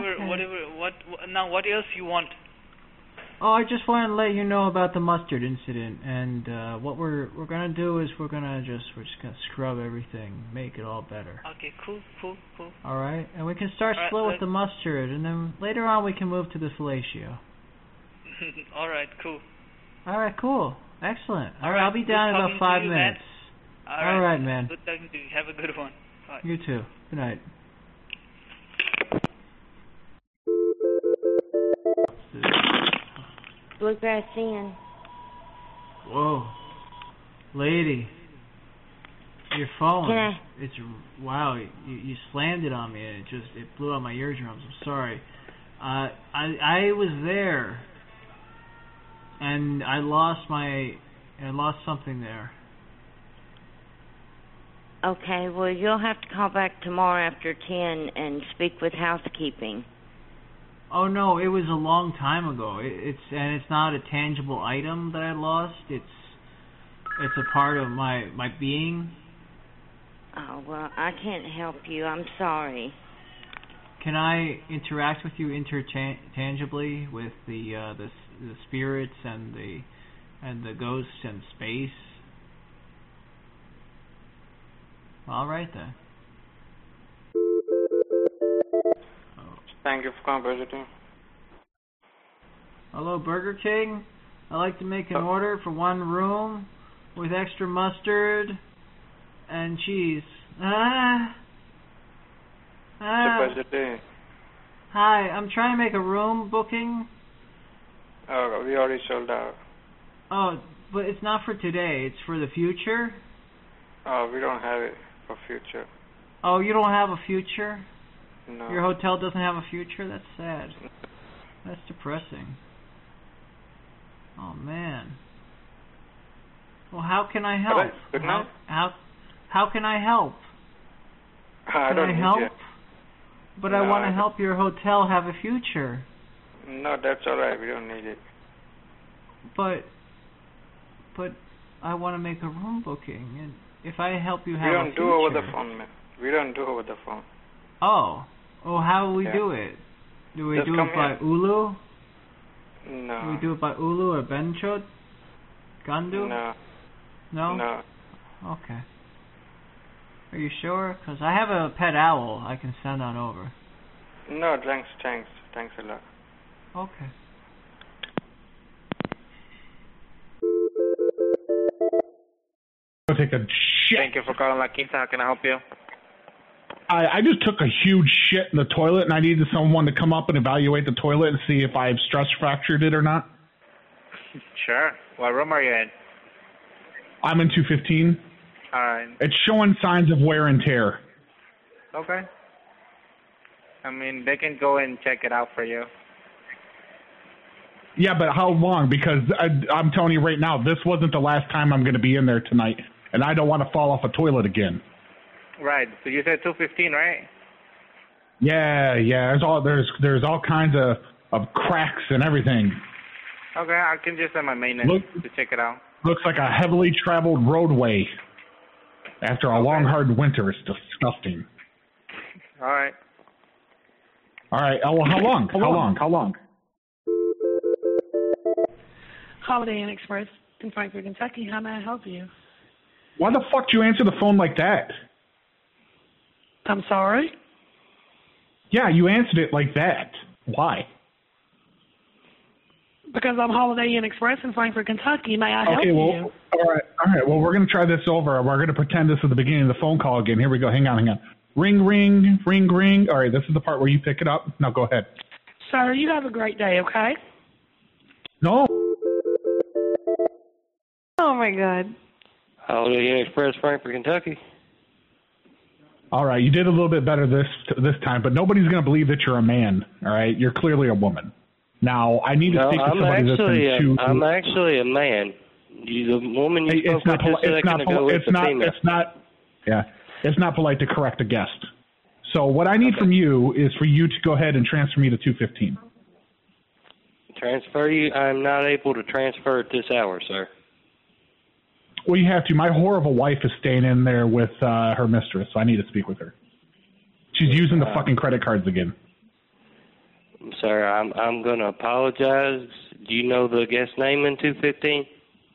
else you want? Oh, I just wanted to let you know about the mustard incident, and what we're gonna do is we're just gonna scrub everything, make it all better. Okay, cool. All right, and we can start All right, slow with the mustard, and then later on we can move to the fellatio. All right, cool. All right, cool, excellent. All All right, right, I'll be good down in talking about to 5 you, man. minutes. All right, man. Good talking to you. Have a good one. Bye. You too. Good night. Bluegrass Inn. Whoa, lady, your phone. Can I? It's wow. You slammed it on me, and it blew out my eardrums. I'm sorry. I was there, and I lost something there. Okay, well, you'll have to call back tomorrow after 10 and speak with housekeeping. Oh no, it was a long time ago. It's not a tangible item that I lost. It's a part of my being. Oh, well, I can't help you. I'm sorry. Can I interact with you intertangibly with the spirits and the ghosts and space? All right then. Thank you for visiting. Hello, Burger King. I'd like to make an order for 1 room with extra mustard and cheese. Hi, I'm trying to make a room booking. Oh, we already sold out. Oh, but it's not for today. It's for the future. Oh, we don't have it for future. Oh, you don't have a future? No. Your hotel doesn't have a future? That's sad. That's depressing. Oh, man. Well, how can I help? Good night. How can I help? I don't Can I help? need it. But No, I want I to don't. help your hotel have a future. No, that's all right. We don't need it. But I want to make a room booking, and if I help you We have a don't future. do over the phone, man. We don't do over the phone. Oh, how will we Yeah. do it? Do we Just do come it by here. Ulu? No. Do we do it by Ulu or Benchot? Gandu? No. No? No. Okay. Are you sure? Because I have a pet owl I can send on over. No, thanks a lot. Okay. Go take a shit. Thank you for calling La Quinta. How can I help you? I just took a huge shit in the toilet, and I needed someone to come up and evaluate the toilet and see if I've stress fractured it or not. Sure. What room are you in? I'm in 215. All right. It's showing signs of wear and tear. Okay. I mean, they can go and check it out for you. Yeah, but how long? Because I'm telling you right now, this wasn't the last time I'm going to be in there tonight, and I don't want to fall off a toilet again. Right. So you said 215, right? Yeah. There's all kinds of cracks and everything. Okay, I can just send my maintenance to check it out. Looks like a heavily traveled roadway. After a long, hard winter, it's disgusting. All right. All right. Oh, well, how long? Holiday Inn Express in Frankfort, Kentucky. How may I help you? Why the fuck do you answer the phone like that? I'm sorry? Yeah, you answered it like that. Why? Because I'm Holiday Inn Express in Frankfort, Kentucky. May I help Okay, well, you? all right. Well, we're going to try this over. We're going to pretend this is the beginning of the phone call again. Here we go. Hang on. Ring, ring, ring, ring. All right, this is the part where you pick it up. Now go ahead. Sir, you have a great day, okay? No. Oh, my God. Holiday Inn Express, Frankfort, Kentucky. All right, you did a little bit better this time, but nobody's going to believe that you're a man. All right, you're clearly a woman. Now, I need to speak to somebody that's in two. I'm actually a man. The woman you spoke with just a second ago is a female. It's not polite to correct a guest. So what I need from you is for you to go ahead and transfer me to 215. Transfer you? I'm not able to transfer at this hour, sir. Well, you have to. My whore of a wife is staying in there with her mistress, so I need to speak with her. She's using the fucking credit cards again. Sir, I'm going to apologize. Do you know the guest name in 215?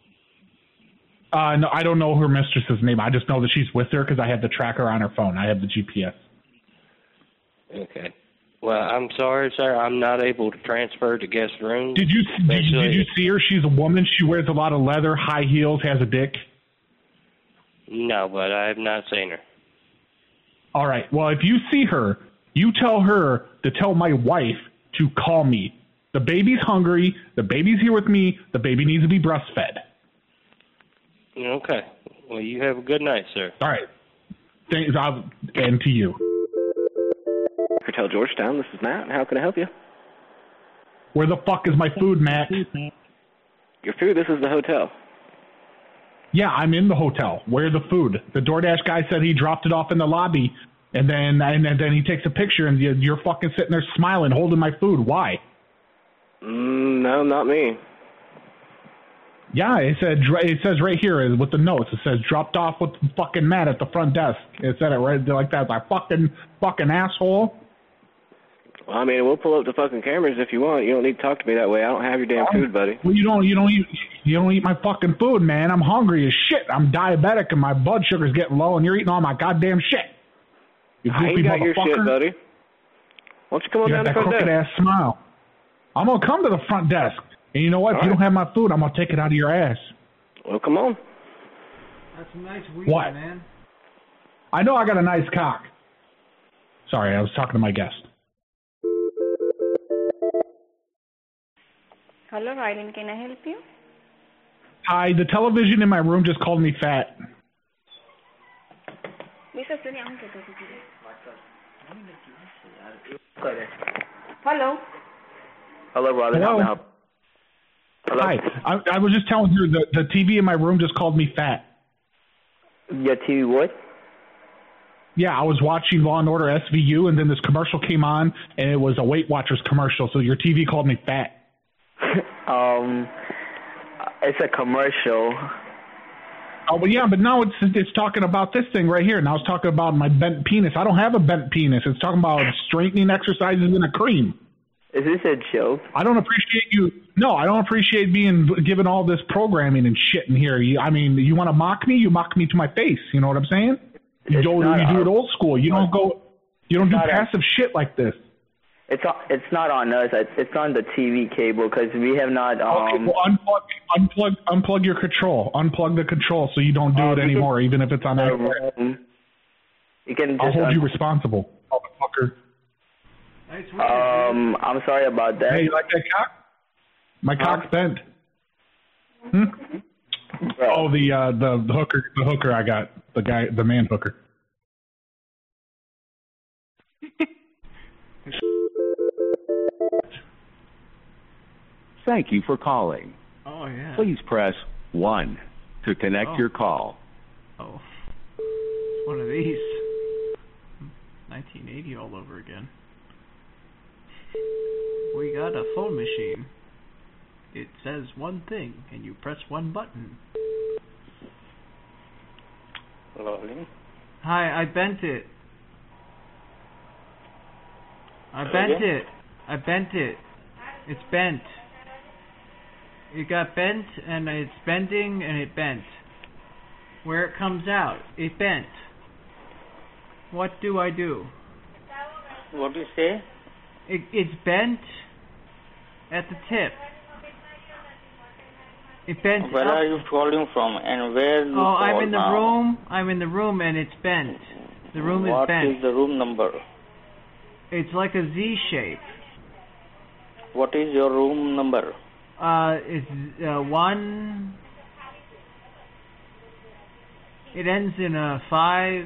No, I don't know her mistress's name. I just know that she's with her because I have the tracker on her phone. I have the GPS. Okay. Well, I'm sorry, sir. I'm not able to transfer to guest rooms. Did you see her? She's a woman. She wears a lot of leather, high heels, has a dick. No, but I have not seen her. All right. Well, if you see her, you tell her to tell my wife to call me. The baby's hungry. The baby's here with me. The baby needs to be breastfed. Okay. Well, you have a good night, sir. All right. Thanks, and to you. Hotel Georgetown, this is Matt. How can I help you? Where the fuck is my food, Matt? Your food? This is the hotel. Yeah, I'm in the hotel. Where's the food? The DoorDash guy said he dropped it off in the lobby, and then he takes a picture, and you're fucking sitting there smiling, holding my food. Why? No, not me. Yeah, it says right here with the notes. It says dropped off with fucking Matt at the front desk. It said it right like that. It's like fucking asshole. Well, I mean, we'll pull up the fucking cameras if you want. You don't need to talk to me that way. I don't have your damn food, buddy. Well, you don't eat my fucking food, man. I'm hungry as shit. I'm diabetic and my blood sugar's getting low, and you're eating all my goddamn shit. You I ain't got your shit, buddy. Why don't you come on down to the front desk? You got that crooked ass smile. I'm gonna come to the front desk. And you know what? If you don't have my food, I'm going to take it out of your ass. Well, come on. That's a nice weed, what? Man. I know I got a nice cock. Sorry, I was talking to my guest. Hello, Rylan. Can I help you? Hi, the television in my room just called me fat. Hello. Hello, brother. Hello. How may I help? Hello? Hi. I was just telling you the TV in my room just called me fat. Your TV what? Yeah, I was watching Law & Order SVU, and then this commercial came on, and it was a Weight Watchers commercial, so your TV called me fat. It's a commercial. Oh, but yeah, but now it's talking about this thing right here. Now it's talking about my bent penis. I don't have a bent penis. It's talking about straightening exercises in a cream. Is this a joke? I don't appreciate you. No, I don't appreciate being given all this programming and shit in here. You want to mock me? You mock me to my face. You know what I'm saying? You do it old school. You don't do passive shit like this. It's not on us. It's on the TV cable because we have not. Okay, well, unplug your control. Unplug the control so you don't do it anymore, even if it's on air. You can. I'll hold you responsible, motherfucker. I'm sorry about that. Hey, you like that cock? My cock's bent. Oh, the hooker I got, the man hooker. Thank you for calling. Oh yeah. Please press 1 to connect your call. Oh, it's one of these. 1980 all over again. We got a phone machine. It says one thing, and you press one button. Lovely. Hi, I bent it. I bent it. It's bent. It got bent, and it's bending, and it bent. Where it comes out, it bent. What do I do? What do you say? It's bent at the tip. It bent. Where are you calling from, and where you call I'm in the now? room. I'm in the room, and it's bent. The room is bent. What is the room number? It's like a Z shape. What is your room number? It's 1. It ends in a 5.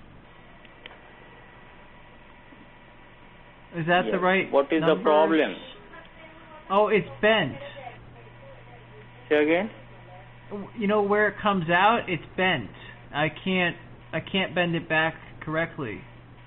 Is that the right What is number? the problem? Oh, it's bent. Say again? You know where it comes out? It's bent. I can't bend it back correctly.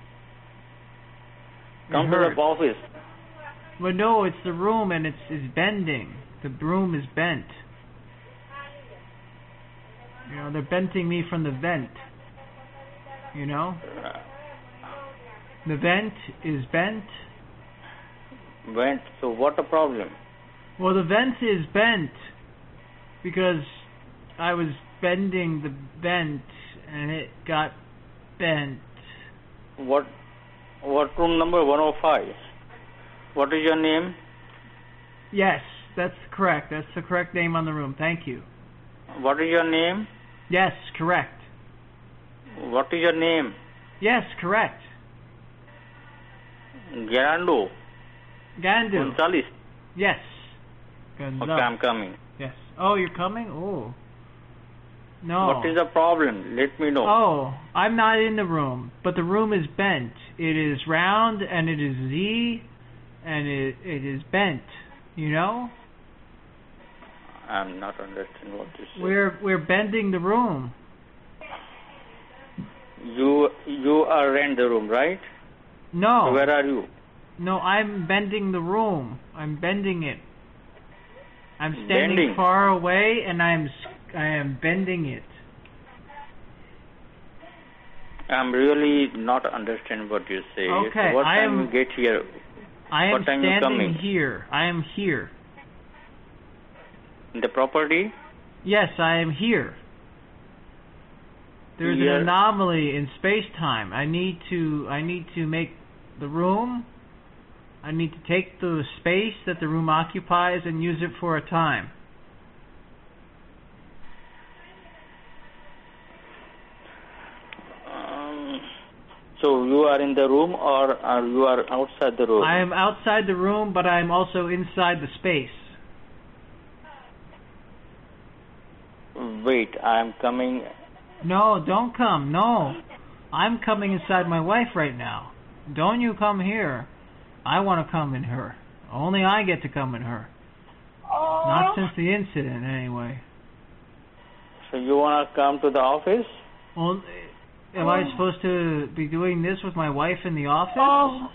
Come to the office. Well, no, it's the room, and it's bending. The room is bent. You know, they're venting me from the vent. You know? The vent is bent. Vent? So what the problem? Well, the vent is bent because I was bending the vent and it got bent. What room number? 105. What is your name? Yes, that's correct. That's the correct name on the room. Thank you. What is your name? Yes, correct. What is your name? Yes, correct. Gandu. Gonzalez. Yes. Okay, I'm coming. Yes. Oh, you're coming? Oh. No. What is the problem? Let me know. Oh, I'm not in the room, but the room is bent. It is round and it is Z and it is bent. You know? I'm not understanding what you say. We're bending the room. You are rent the room, right? No. So where are you? No, I'm bending the room. I'm bending it. I'm standing Bending? far away and I am bending it. I'm really not understanding what you say. Okay, so what time you get here? I am what time you standing coming? here. I am here. In the property? Yes, I am here. There's an anomaly in space-time. I need to make the room. I need to take the space that the room occupies and use it for a time. So you are in the room or you are outside the room? I am outside the room, but I am also inside the space. Wait, I am coming. No, don't come. No. I'm coming inside my wife right now. Don't you come here. I want to come in her. Only I get to come in her. Not since the incident, anyway. So you want to come to the office? Well, am I supposed to be doing this with my wife in the office?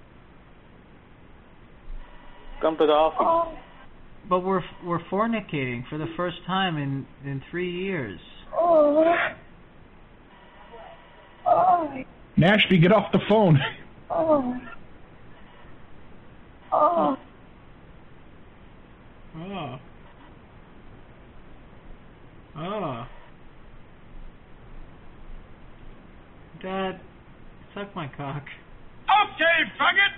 Come to the office. But we're fornicating for the first time in 3 years. Nashby, get off the phone. Oh. Dad, suck my cock. Okay, faggot!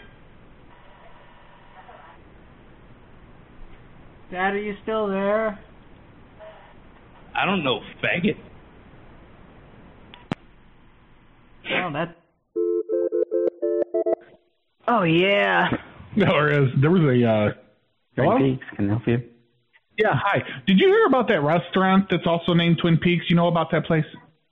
Dad, are you still there? I don't know, faggot. Oh, that's... Oh, yeah. There was a... Twin Peaks, can I help you? Yeah, hi. Did you hear about that restaurant that's also named Twin Peaks? You know about that place?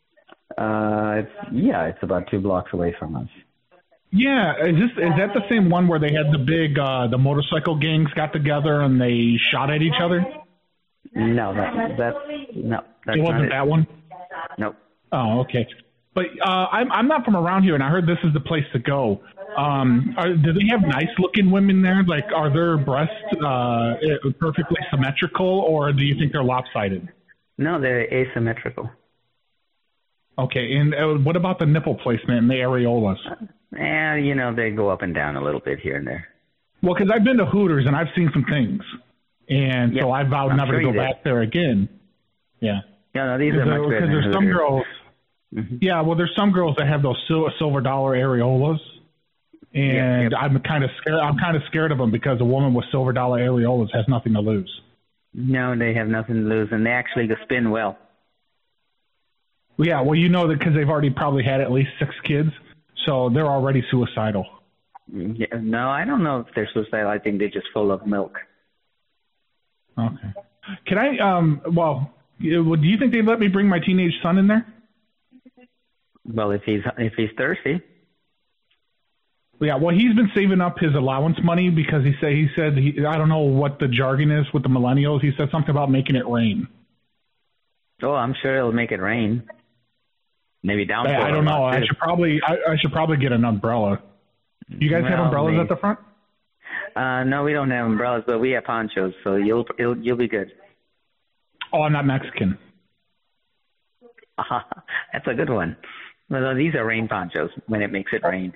It's about 2 blocks away from us. Yeah, is that the same one where they had the big the motorcycle gangs got together and they shot at each other? No, that's it wasn't that one. Nope. Oh, okay. But I'm not from around here, and I heard this is the place to go. Do they have nice looking women there? Like, are their breasts perfectly symmetrical, or do you think they're lopsided? No, they're asymmetrical. Okay, and what about the nipple placement and the areolas? They go up and down a little bit here and there. Well, because I've been to Hooters and I've seen some things, and so I vowed never to go back there again. Yeah. No, these are much better than there's some Hooters. girls. Mm-hmm. Yeah, well, there's some girls that have those silver dollar areolas, and I'm kind of scared. I'm kind of scared of them because a woman with silver dollar areolas has nothing to lose. No, they have nothing to lose, and they actually spin well. Yeah, well, you know that because they've already probably had at least 6 kids, so they're already suicidal. Yeah, no, I don't know if they're suicidal. I think they're just full of milk. Okay. Can I? Do you think they'd let me bring my teenage son in there? Well, if he's thirsty. Yeah, well, he's been saving up his allowance money because he said I don't know what the jargon is with the millennials. He said something about making it rain. Oh, I'm sure it'll make it rain. Maybe downpour. I don't know. I should probably get an umbrella. You guys have umbrellas at the front? No, we don't have umbrellas, but we have ponchos, so you'll be good. Oh, I'm not Mexican. That's a good one. Well, these are rain ponchos when it makes it rain.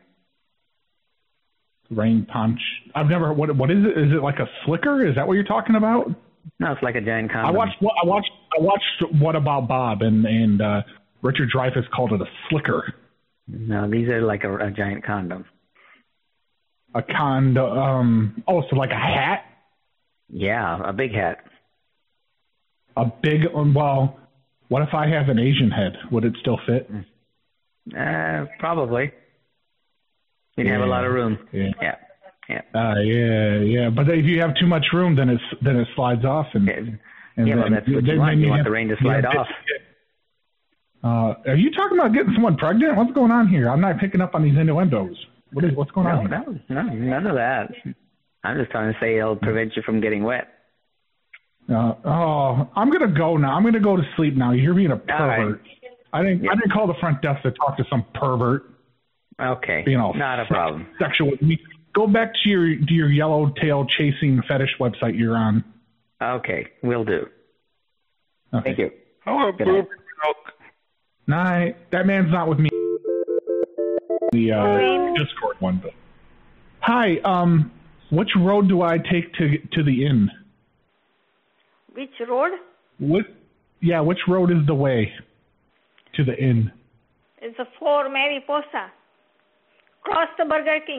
Rain ponch. I've never. What is it? Is it like a slicker? Is that what you're talking about? No, it's like a giant condom. I watched What About Bob, and Richard Dreyfuss called it a slicker. No, these are like a giant condom. A condom. Oh, so like a hat? Yeah, a big hat. A big. Well, what if I have an Asian head? Would it still fit? Probably. You'd have a lot of room. Yeah. Yeah. But if you have too much room, then it slides off, and well, that's what you want. You want the rain to slide off. Are you talking about getting someone pregnant? What's going on here? I'm not picking up on these innuendos. What's going on here? No, none of that. I'm just trying to say it'll prevent you from getting wet. I'm gonna go now. I'm gonna go to sleep now. You're being a pervert. I didn't call the front desk to talk to some pervert. Okay. Being all not a problem. Sexual with me. Go back to your yellowtail chasing fetish website you're on. Okay, will do. Okay. Thank you. Hello, Good night. Night. That man's not with me. The Discord one. But. Hi. Which road do I take to the inn? Which road? Which road is the way to the inn? It's a 4 Mariposa. Cross the Burger King.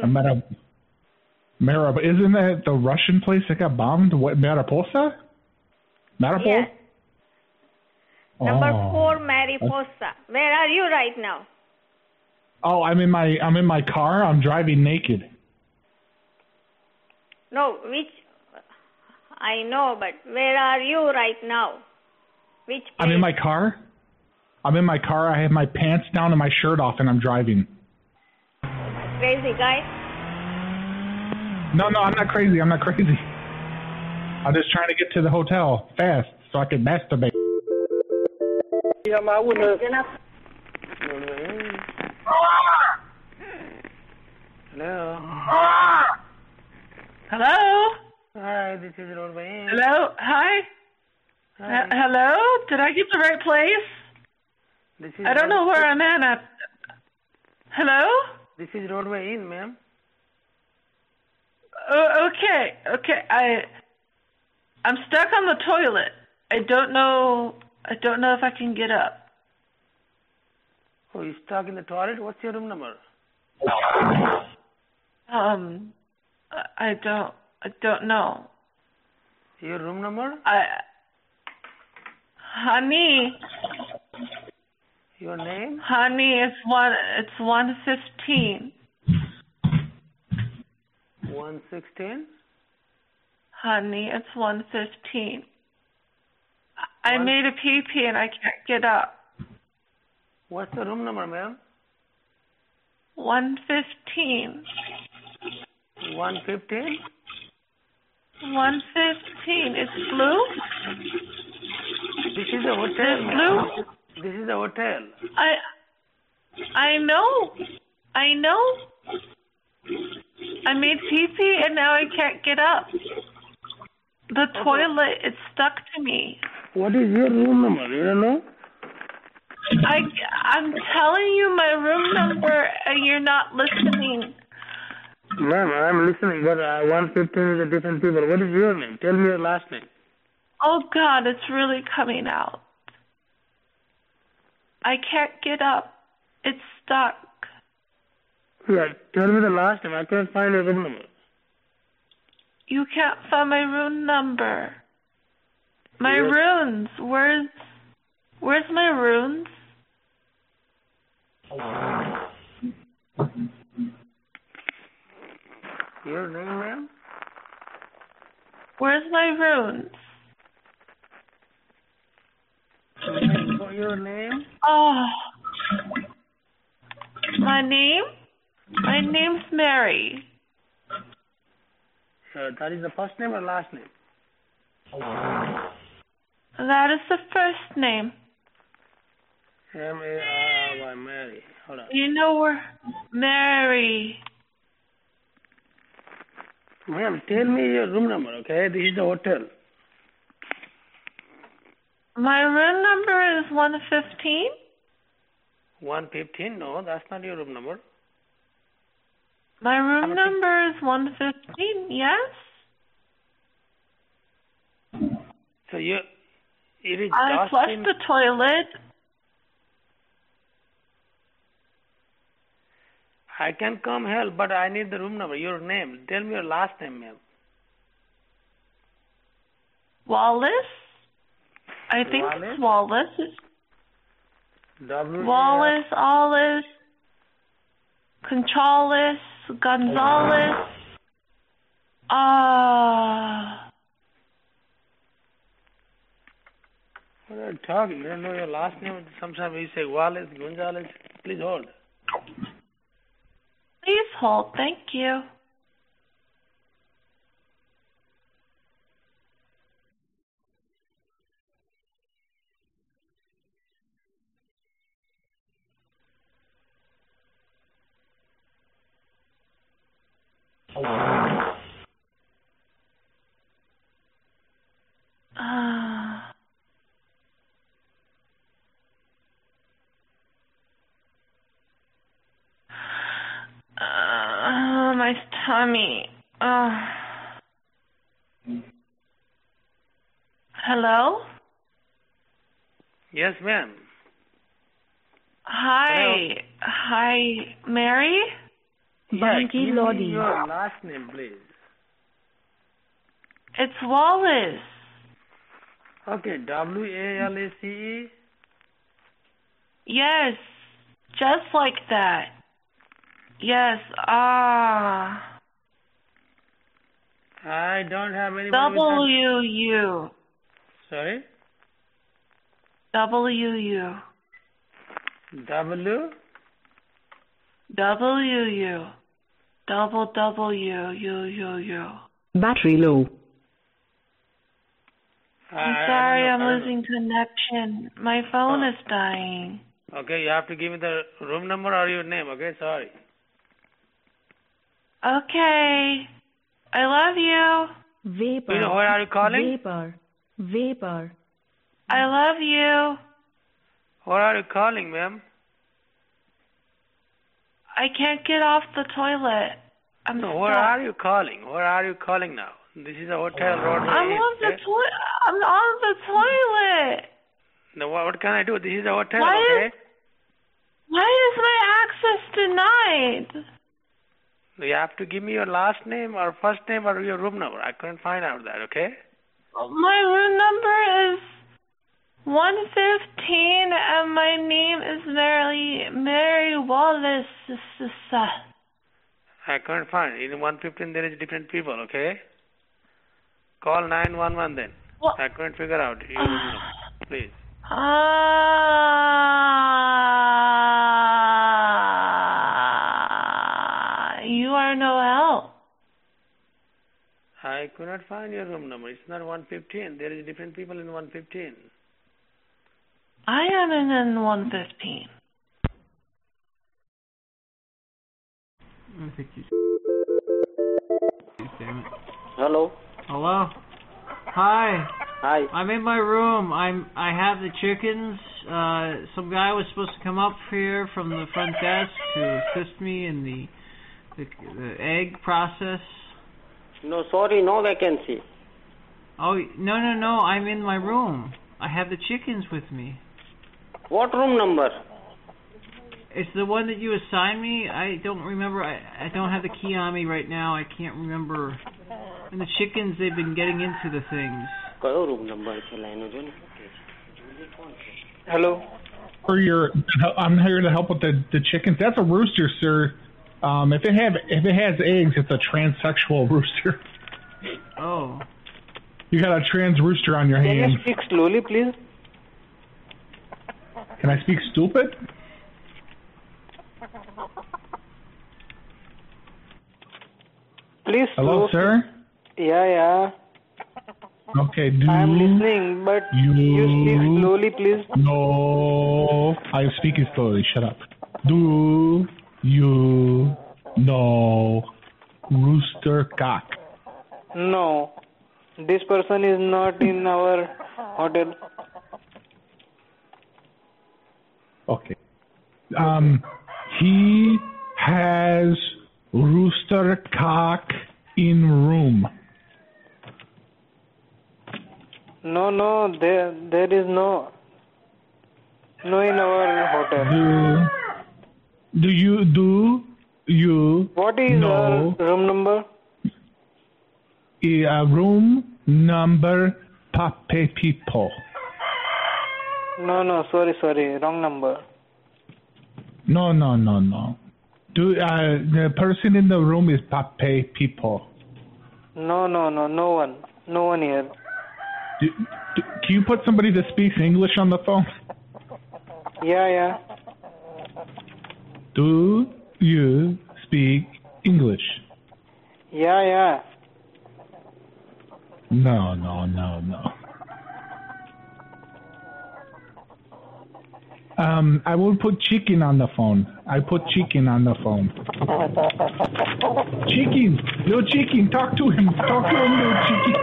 Isn't that the Russian place that got bombed? What, Mariposa? Maripol? Yes. Number 4 Mariposa. Where are you right now? Oh, I'm in my car. I'm driving naked. No, I know, but where are you right now? Which place? I'm in my car. I have my pants down and my shirt off, and I'm driving. Crazy guy? No, I'm not crazy. I'm just trying to get to the hotel fast so I can masturbate. Yeah, I wouldn't have. Hello. Hello? Hi, this is Roadway. Hello? Hi? Hello? Did I get the right place? I don't know where I'm at. Hello? This is Roadway Inn, ma'am. Okay. I'm stuck on the toilet. I don't know if I can get up. Oh, you're stuck in the toilet? What's your room number? I don't know. Your room number? Honey. Your name? Honey, it's 115. 116? Honey, it's 115. I made a pee-pee and I can't get up. What's the room number, ma'am? 115. 115? 115. It's blue? This is a hotel, It's ma'am. blue? This is a hotel. I know. I made pee-pee and now I can't get up. The toilet is stuck to me. What is your room number? You don't know? I'm telling you my room number and you're not listening. Ma'am, I'm listening, but 115 is a different people. What is your name? Tell me your last name. Oh God, it's really coming out. I can't get up. It's stuck. Yeah, tell me the last name. I can't find your room number. You can't find my room number. My Yes. runes. Where's my runes? Your name, ma'am? Where's my runes? Your name? Oh. My name? My name's Mary. That is the first name or last name? That is the first name. M-A-R-Y, Mary. Hold on. You know where? Mary. Ma'am, tell me your room number, okay? This is the hotel. My room number is 115. 115? No, that's not your room number. My room number is 115, yes? So it is I flushed the toilet. I can come help, but I need the room number, your name. Tell me your last name, ma'am. Wallace? I think it's Wallace. Wallace, Alice, Conchalis, Gonzalez. What are you talking? You don't know your last name? Sometimes you say Wallace, Gonzalez. Please hold. Please hold. Thank you. My tummy. Hello? Yes, ma'am. Hi. Hello. Hi, Mary? Yeah, give me your last name, please. It's Wallace. Okay, W-A-L-A-C-E? Yes, just like that. Yes, I don't have anybody W-U. Sorry? W-U. W? W-U. Double W-U-U-U. Battery low. I'm sorry, I'm losing connection. My phone is dying. Okay, you have to give me the room number or your name, okay? Sorry. Okay. I love you. Vapor. You know, where are you calling? Vapor. I love you. Where are you calling, ma'am? I can't get off the toilet. I'm stuck. Where are you calling? Where are you calling now? This is a hotel road. I'm on the toilet. I'm on the toilet. No, what can I do? This is a hotel, Why okay? Why is my access denied? You have to give me your last name or first name or your room number. I couldn't find out that, okay? My room number is 115 and my name is Mary Wallace. I couldn't find it. In 115 there is different people, okay? Call 911 then. What? I couldn't figure out your room number. Please. You are no help. I could not find your room number. It's not 115. There is different people in 115. I am in 115. I think you. Damn it. Hello. Hello. Hi. Hi. I'm in my room. I have the chickens. Some guy was supposed to come up here from the front desk to assist me in the egg process. No, sorry, no vacancy. Oh, no. I'm in my room. I have the chickens with me. What room number? It's the one that you assigned me. I don't remember. I don't have the key on me right now. I can't remember. And the chickens, they've been getting into the things. Hello. I'm here to help with the chickens. That's a rooster, sir. If it has eggs, it's a transsexual rooster. Oh. You got a trans rooster on your hands. Can you speak slowly, please? Can I speak stupid? Please. Hello, sir. Yeah. Okay, I'm listening, but you speak slowly, please. No, I'm speaking slowly. Shut up. Do you know Rooster Cock? No, this person is not in our hotel. Okay. He has rooster cock in room. No, there is no in our hotel. Do you What is know room number? Room number Pape People. No, sorry, wrong number. No. The person in the room is Pape People. No one here. Can you put somebody that speaks English on the phone? Yeah. Do you speak English? Yeah. No. I will put chicken on the phone. I put chicken on the phone. Chicken, little chicken, talk to him, little chicken.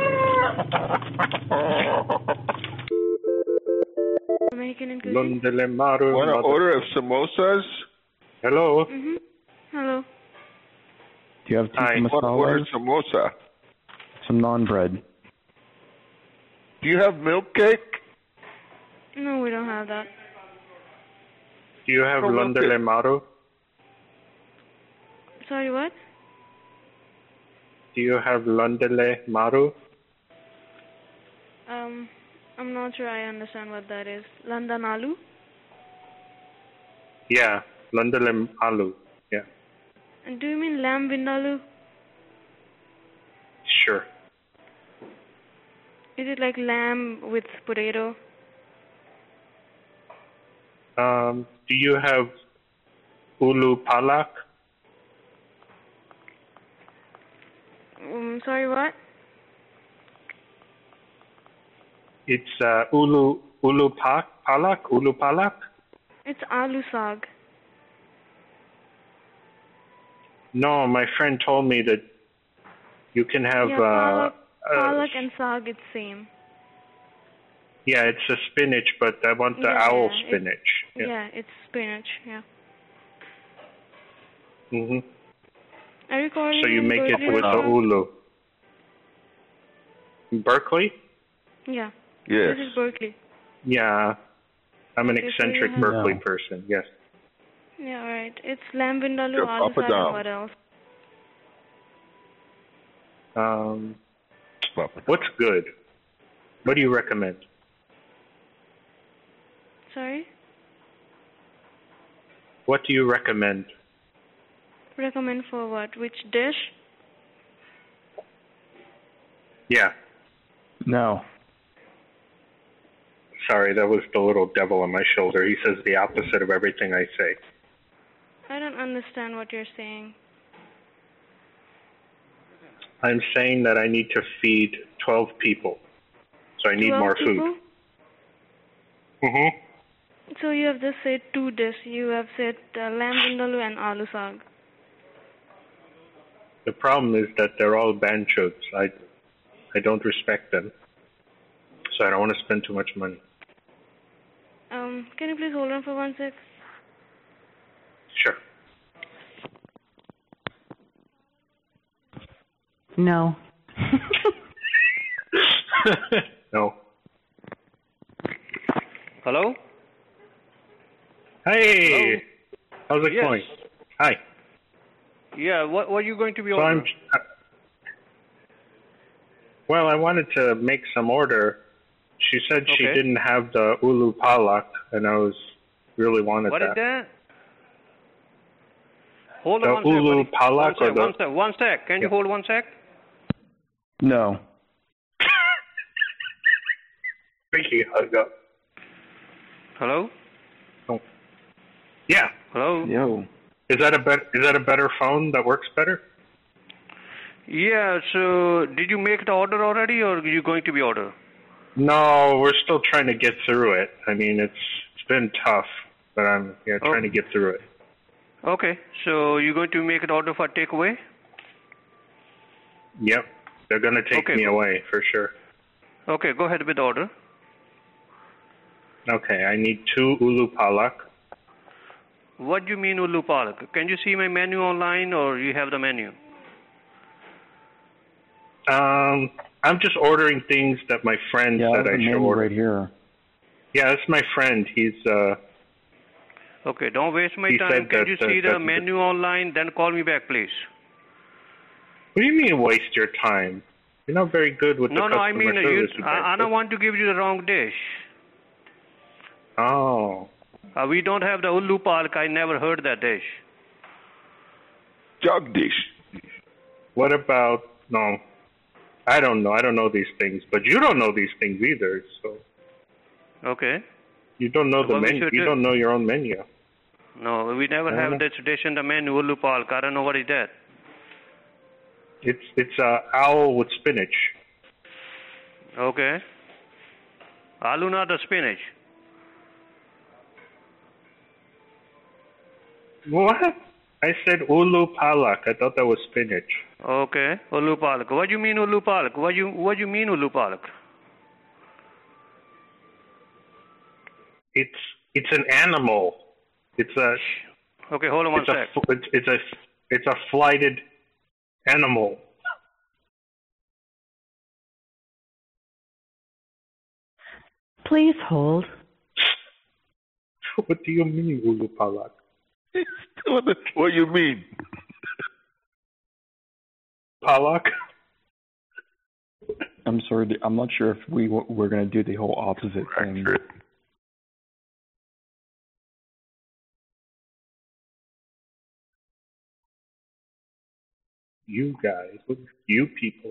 Want an order of samosas? Hello. Mhm. Hello. Do you have Hi. tikka Want to order masala? samosa? Some naan bread. Do you have milk cake? No, we don't have that. Do you have Londele Maru? Sorry, what? Do you have Londele Maru? I'm not sure I understand what that is. London Alu? Yeah, Londele Alu. Yeah, And do you mean lamb vindaloo? sure. Is it like lamb with potato? Do you have Ulu Palak? Sorry, what? It's Ulu Palak? It's aloo saag. No, my friend told me that you can have Palak and saag, it's same. yeah, it's a spinach, but I want the owl spinach. Yeah, it's spinach, yeah. Mhm. Are you calling So you in make it Berkeley with or the something? ulu. Berkeley? Yeah. Yes. This is Berkeley. Yeah. I'm an Okay, so eccentric you have- Berkeley No. person, yes. Yeah, alright. It's lamb vindaloo, Sure, aloo pop it saag, down. and what else? What's good? What do you recommend? Sorry? What do you recommend? Recommend for what? Which dish? Yeah. No. Sorry, that was the little devil on my shoulder. He says the opposite of everything I say. I don't understand what you're saying. I'm saying that I need to feed 12 people. So I need 12 more people? food. Mhm. So you have just said two dishes. You have said lamb vindaloo and aloo saag. The problem is that they're all banchods. I don't respect them. So I don't want to spend too much money. Can you please hold on for 1 sec? Sure. No. No. Hello? Hey! Hello? How's it Yes. going? Hi. Yeah, what are you going to be So ordering? well, I wanted to make some order. She said she Okay. didn't have the ulu palak, and I really wanted What is that. that? Hold The on 1 sec, ulu buddy. palak or the... One sec. Can you hold 1 sec? No. Ricky, hug up. Hello? Oh. Yeah. Hello? Yo. Is that a better phone that works better? Yeah, so did you make the order already or are you going to be order? No, we're still trying to get through it. I mean, it's been tough, but I'm trying to get through it. Okay, so you're going to make an order for takeaway? Yep. They're going to take me away for sure. Okay, go ahead with the order. Okay, I need 2 ulu palak. What do you mean Ulu Park? Can you see my menu online or you have the menu? I'm just ordering things that my friend said I should order. Right here. Yeah, that's my friend. He's Okay, don't waste my He time. said Can that, you see the that- menu online? Then call me back, please. What do you mean waste your time? You're not very good with the No, customer I mean, service. you guys I do. don't want to give you the wrong dish. Oh. We don't have the Ulu Park. I never heard that dish. Jagdish. What about, no, I don't know. I don't know these things, but you don't know these things either, so. Okay. You don't know the What we menu. should You do? don't know your own menu. No, we never I have don't know. this dish in the menu, Ulu Park. I don't know what is that. It's owl with spinach. Okay. Aloo, not the spinach. What? I said ulu palak. I thought that was spinach. Okay, Ulu Park. What do you mean Ulu Park? What do you mean Ulu Park? It's an animal. It's a. Okay, hold on one sec. It's a flighted animal. Please hold. What do you mean, ulu palak? What do you mean? Palak? I'm sorry. I'm not sure if we're going to do the whole opposite thing. You guys, you people.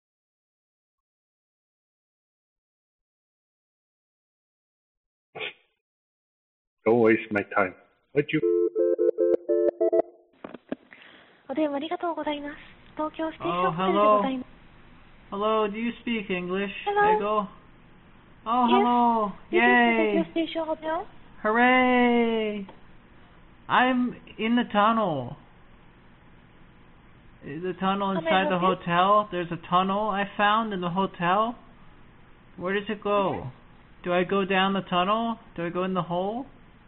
Don't waste my time. What you? お電話ありがとうございます。東京ステーショ Oh, ンホテルでございます。 Hello, do you speak English? Hello. Ego? Oh, hello. This Yay. is the Tokyo Station Hotel. Hooray. I'm in the tunnel. The tunnel How may I inside the help you? hotel. There's a tunnel I found in the hotel. Where does it go? Do I go down the tunnel? Do I go in the hole?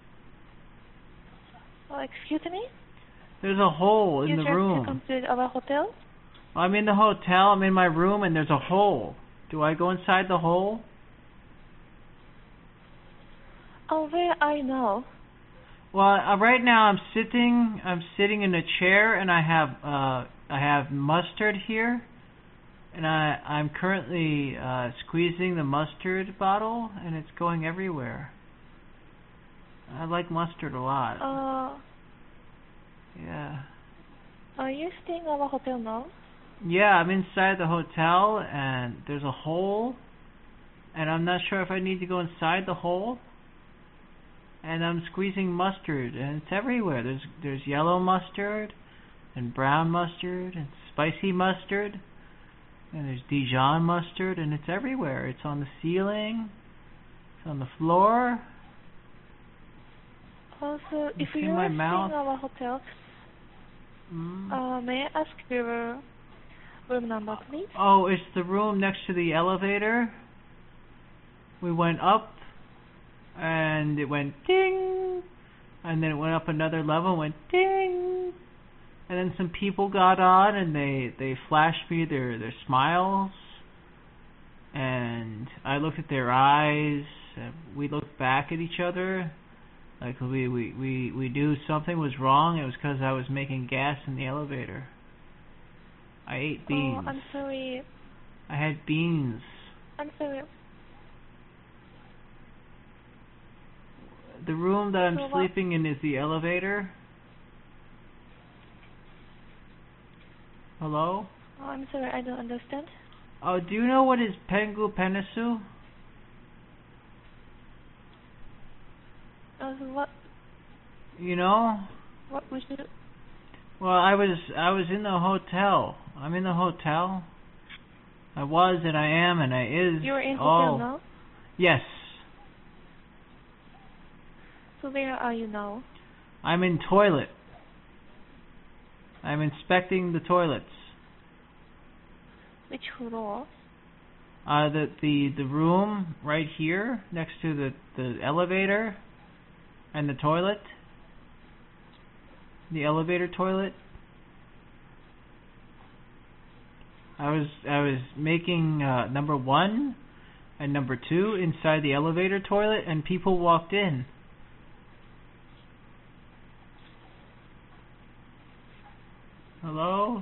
Oh, excuse me? There's a hole in You the tried to room. come to our hotel? I'm in the hotel. I'm in my room, and there's a hole. Do I go inside the hole? Oh, where are you now? Well, right now I'm sitting in a chair, and I have mustard here, and I'm currently squeezing the mustard bottle, and it's going everywhere. I like mustard a lot. Yeah. Are you staying at our hotel now? Yeah, I'm inside the hotel, and there's a hole, and I'm not sure if I need to go inside the hole. And I'm squeezing mustard, and it's everywhere. There's yellow mustard, and brown mustard, and spicy mustard, and there's Dijon mustard, and it's everywhere. It's on the ceiling, it's on the floor. Also, if It's in you my are mouth. staying at our hotel, may I ask your room number, please? Oh, it's the room next to the elevator. We went up, and it went ding, and then it went up another level and went ding, and then some people got on, and they flashed me their smiles, and I looked at their eyes, and we looked back at each other, like we knew something was wrong. It was because I was making gas in the elevator. I ate beans. Oh, I'm sorry. I had beans. I'm sorry. The room that I'm So what- sleeping in is the elevator. Hello? Oh, I'm sorry, I don't understand. Oh, do you know what is Pengu Penisu? What? You know? What would you? Well, I was in the hotel. I'm in the hotel. I was and I am and I is. You're in all. hotel now? Yes. So where are you now? I'm in toilet. I'm inspecting the toilets. Which floor? The room right here next to the elevator and the toilet. the elevator toilet. I was making number 1 and number 2 inside the elevator toilet, and people walked in. Hello?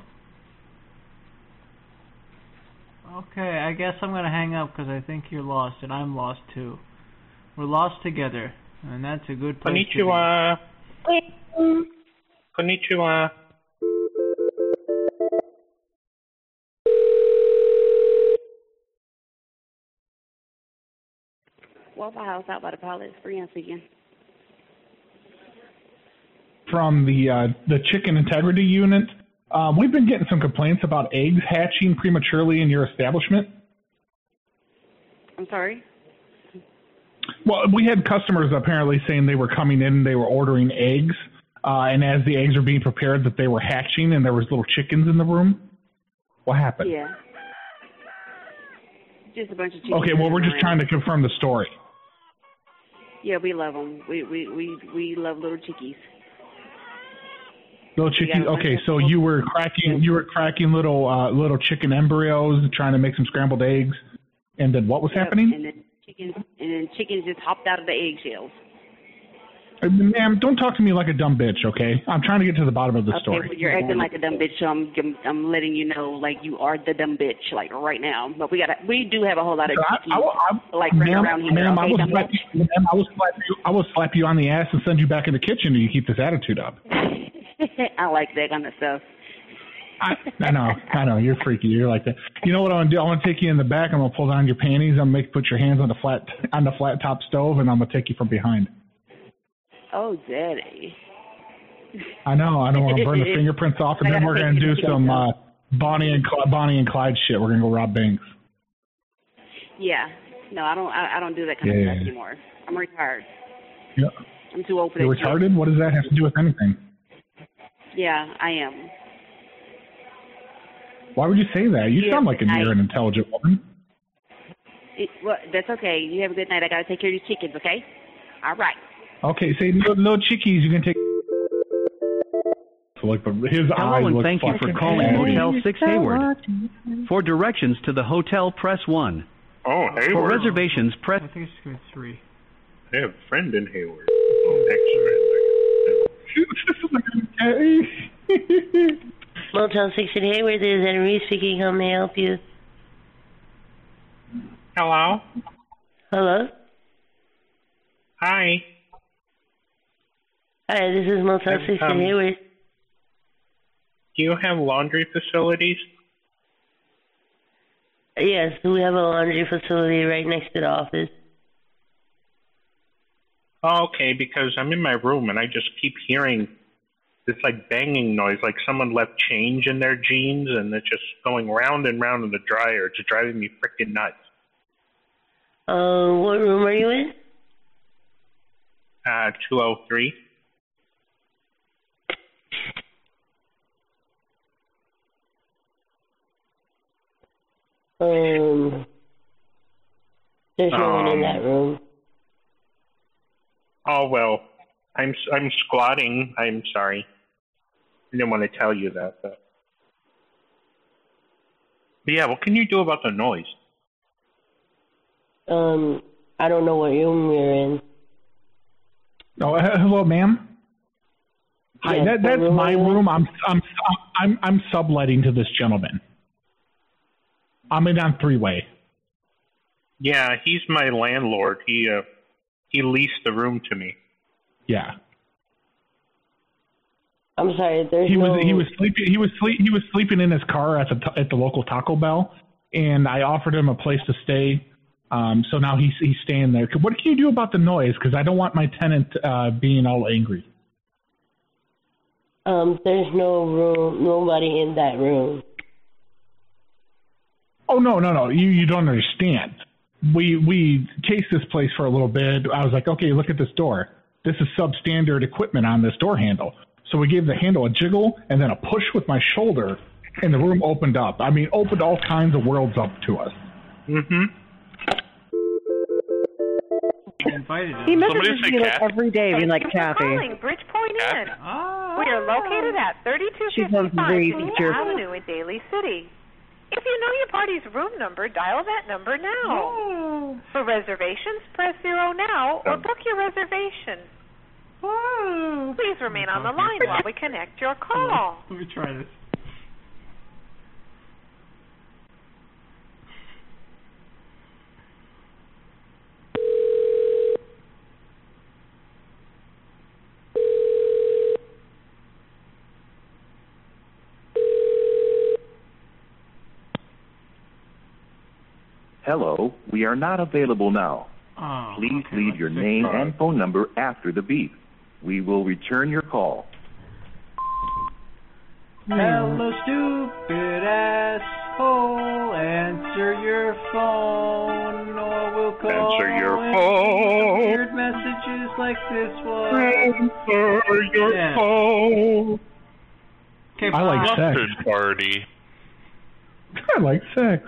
Okay, I guess I'm gonna hang up because I think you're lost and I'm lost too. We're lost together, and that's a good place Konnichiwa. to be. Konnichiwa. Waffle House out by the Palace. Brianna speaking. From the chicken integrity unit, we've been getting some complaints about eggs hatching prematurely in your establishment. I'm sorry? Well, we had customers apparently saying they were coming in, they were ordering eggs, and as the eggs were being prepared, that they were hatching and there was little chickens in the room. What happened? Yeah. Just a bunch of chickens. Okay, well, we're just trying to confirm the story. Yeah, we love them. We love little chickies. Little chickies. Okay, so you were cracking little chicken embryos, trying to make some scrambled eggs, and then what was happening? And then chickens just hopped out of the eggshells. Ma'am, don't talk to me like a dumb bitch, okay? I'm trying to get to the bottom of the story. Okay, well, you're acting like a dumb bitch, so I'm letting you know, like, you are the dumb bitch, like, right now. But we do have a whole lot of chickies, running around here. Ma'am, okay, I will slap you on the ass and send you back in the kitchen if you keep this attitude up. I like that kind of stuff. I know, you're freaky. You're like that. You know what I'm gonna do? I'm gonna take you in the back. I'm gonna pull down your panties. I'm gonna put your hands on the flat top stove, and I'm gonna take you from behind. Oh, daddy. I know. I don't want to burn the fingerprints off, and then we're gonna do some Bonnie and Clyde shit. We're gonna go rob banks. Yeah. No, I don't do that kind of stuff anymore. I'm retired. Yeah. I'm too old for that. You're retarded? What does that have to do with anything? Yeah, I am. Why would you say that? You sound like you're an intelligent woman. Well, that's okay. You have a good night. I gotta take care of these chickens, okay? All right. Okay, say little chickies. You can take. So like his eyes Hello, and look thank you for calling Motel 6 Hayward. For directions to the hotel, press 1. Oh, Hayward. For reservations, press. I think it's going 3. I have a friend in Hayward. Oh, Motel 6 in Hayward, this is Henry speaking. How may I help you? Hello? Hello? Hi. Hi, this is Motel 6 in Hayward. Do you have laundry facilities? Yes, we have a laundry facility right next to the office. Oh, okay, because I'm in my room and I just keep hearing this like banging noise, like someone left change in their jeans and it's just going round and round in the dryer. It's driving me freaking nuts. What room are you in? 203. There's no one in that room. Oh well, I'm squatting. I'm sorry. I didn't want to tell you that, but yeah. What can you do about the noise? I don't know what room you're in. Oh, hello, ma'am. Hi, Yes, that's room my are you in? room. I'm subletting to this gentleman. I'm in on three-way. Yeah, he's my landlord. He leased the room to me. Yeah. I'm sorry. There's He no. was sleeping in his car at the local Taco Bell, and I offered him a place to stay. So now he's staying there. What can you do about the noise? Because I don't want my tenant being all angry. There's no room. Nobody in that room. Oh no! You don't understand. We cased this place for a little bit. I was like, okay, look at this door. This is substandard equipment on this door handle. So we gave the handle a jiggle and then a push with my shoulder, and the room opened up. I mean, opened all kinds of worlds up to us. Mm-hmm. I invited him. He messages me like every day, being like, Kathy. Calling Bridgepoint Inn. We are located at 3255 Beach Avenue in Daly City. If you know your party's room number, dial that number now. For reservations, press 0 now or book your reservation. Please remain on the line while we connect your call. Let me try this. Hello, we are not available now. Please leave your name and phone number after the beep. We will return your call. Hello, stupid asshole. Answer your phone, or we'll call. Answer your phone. Weird messages like this one. Answer your phone. Okay, I like sex. Busted party. I like sex.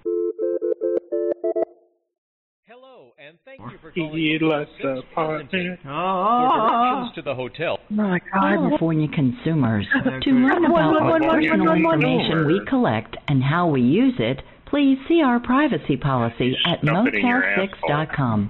And thank you for calling For directions to the hotel. My California consumers. To learn about what personal information we collect and how we use it, please see our privacy policy at motel6.com.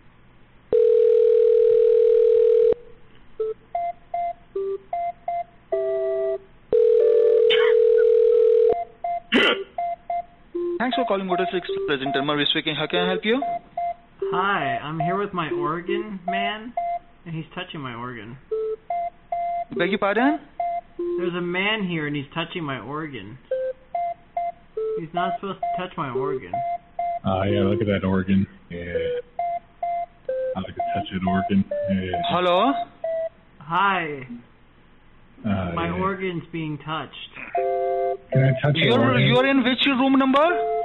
Thanks for calling Motel 6. President Murray speaking. How can I help you? Hi, I'm here with my organ man, and he's touching my organ. Beg your pardon? There's a man here, and he's touching my organ. He's not supposed to touch my organ. Yeah, look at that organ. Yeah. I like to touch that organ. Yeah. Hello? Hi. My organ's being touched. Can I touch your organ? You're in which room number?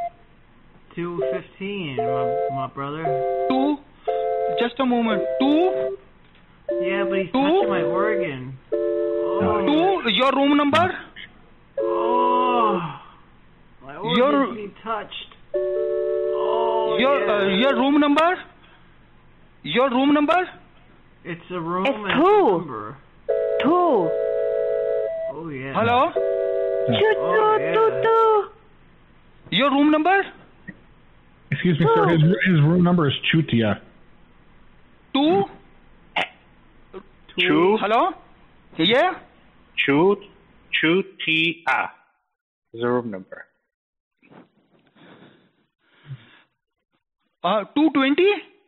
215, my brother. 2? Just a moment. 2? Yeah, but he's touching my organ. 2? Your room number? Oh, my organ's being touched. Oh, your room number? Your room number? It's a room it's and 2. a number. 2. Oh, yeah. Hello? Oh, Your room number? Excuse me, sir. His room number is Chutia. 2? Chu? Hello? Yeah? Chutia is the room number. 220?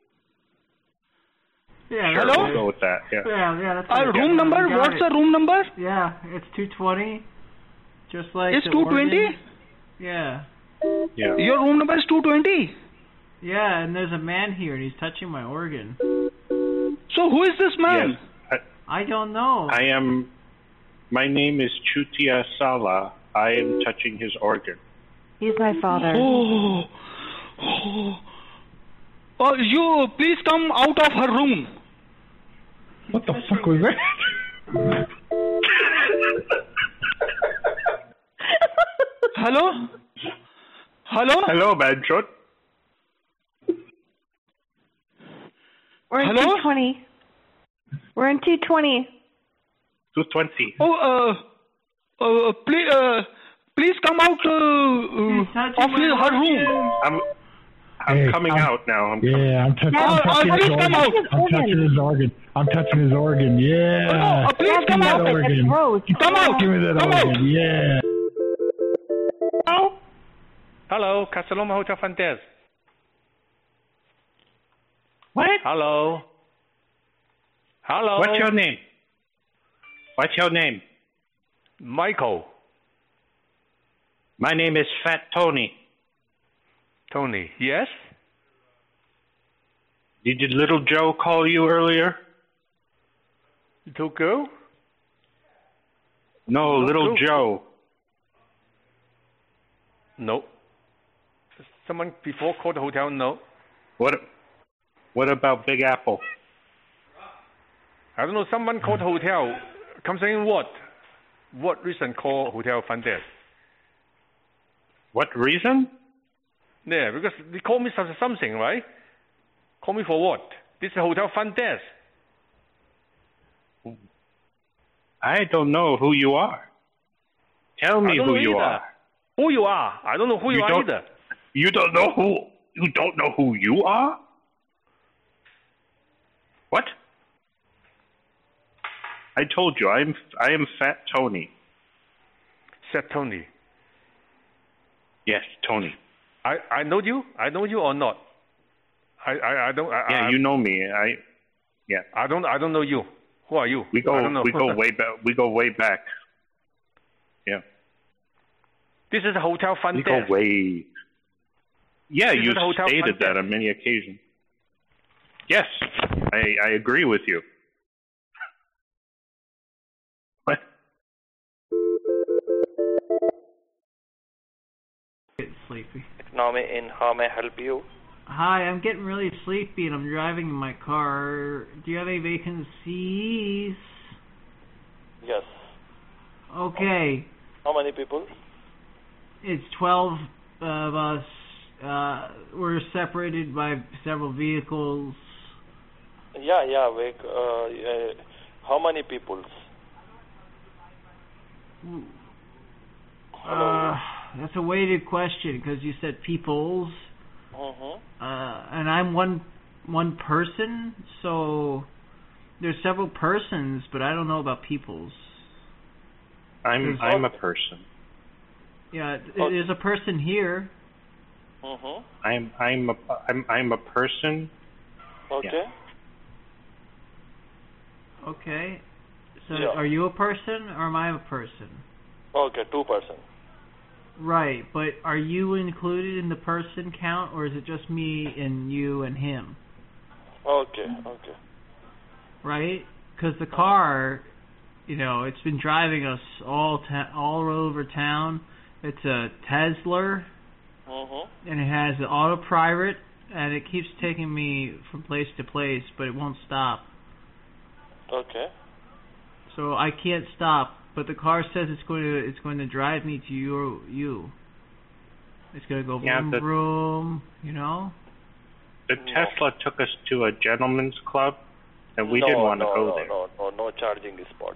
Yeah. Sure, Hello? we'll go with that. Yeah. Yeah, that's right. Room number? What's the room number? Yeah, it's 220. Just like It's the 220? organ. Yeah. Yeah. Your room number is 220? Yeah, and there's a man here, and he's touching my organ. So who is this man? Yes. I don't know. My name is Chutia Sala. I am touching his organ. He's my father. You please come out of her room. What the fuck was that? Hello? Hello? Hello, Manchot. We're in Hello? 220. We're in 220. 220. Please come out of her room. I'm coming out now. I'm touching his organ. I'm touching his organ. I'm touching his organ. Yeah. Please come out. Organ. Come out. Give me that Come organ. out. Yeah. Hello, Casaloma Hotel front desk. What? Hello. Hello. What's your name? What's your name? Michael. My name is Fat Tony. Tony, yes? Did Little Joe call you earlier? Little girl? No, Little Joe. No. Someone before called the hotel? No. What about Big Apple? I don't know. Someone called the hotel. Come saying what? What reason call hotel front desk? What reason? Yeah, because they call me something, right? Call me for what? This is hotel front desk. I don't know who you are. Tell me who you are. Who you are? I don't know who you are either. You don't know who you are? What? I told you, I am Fat Tony. Fat Tony. Yes, Tony. I know you? I know you or not? I don't. You know me. Yeah. I don't know you. Who are you? We go way back. We go way back. Yeah. This is a hotel front desk. We go way. Yeah, you stated that on many occasions. Yes, I agree with you. What? Getting sleepy. Economy in, how may I help you? Hi, I'm getting really sleepy and I'm driving in my car. Do you have any vacancies? Yes. Okay. How many people? It's 12 of us. We're separated by several vehicles. Yeah. How many people? That's a weighted question because you said peoples. And I'm one person, so there's several persons, but I don't know about peoples. I'm a person. Yeah, there's a person here. I'm a person. Okay. Yeah. Okay. So are you a person or am I a person? Okay, 2 persons. Right, but are you included in the person count, or is it just me and you and him? Okay. Right? Because the car, it's been driving us all over town. It's a Tesla, and it has an autopilot, and it keeps taking me from place to place, but it won't stop. Okay. So I can't stop. But the car says it's going to drive me to you. It's going to go vroom vroom, The Tesla took us to a gentleman's club, and we didn't want to go there. No charging spot.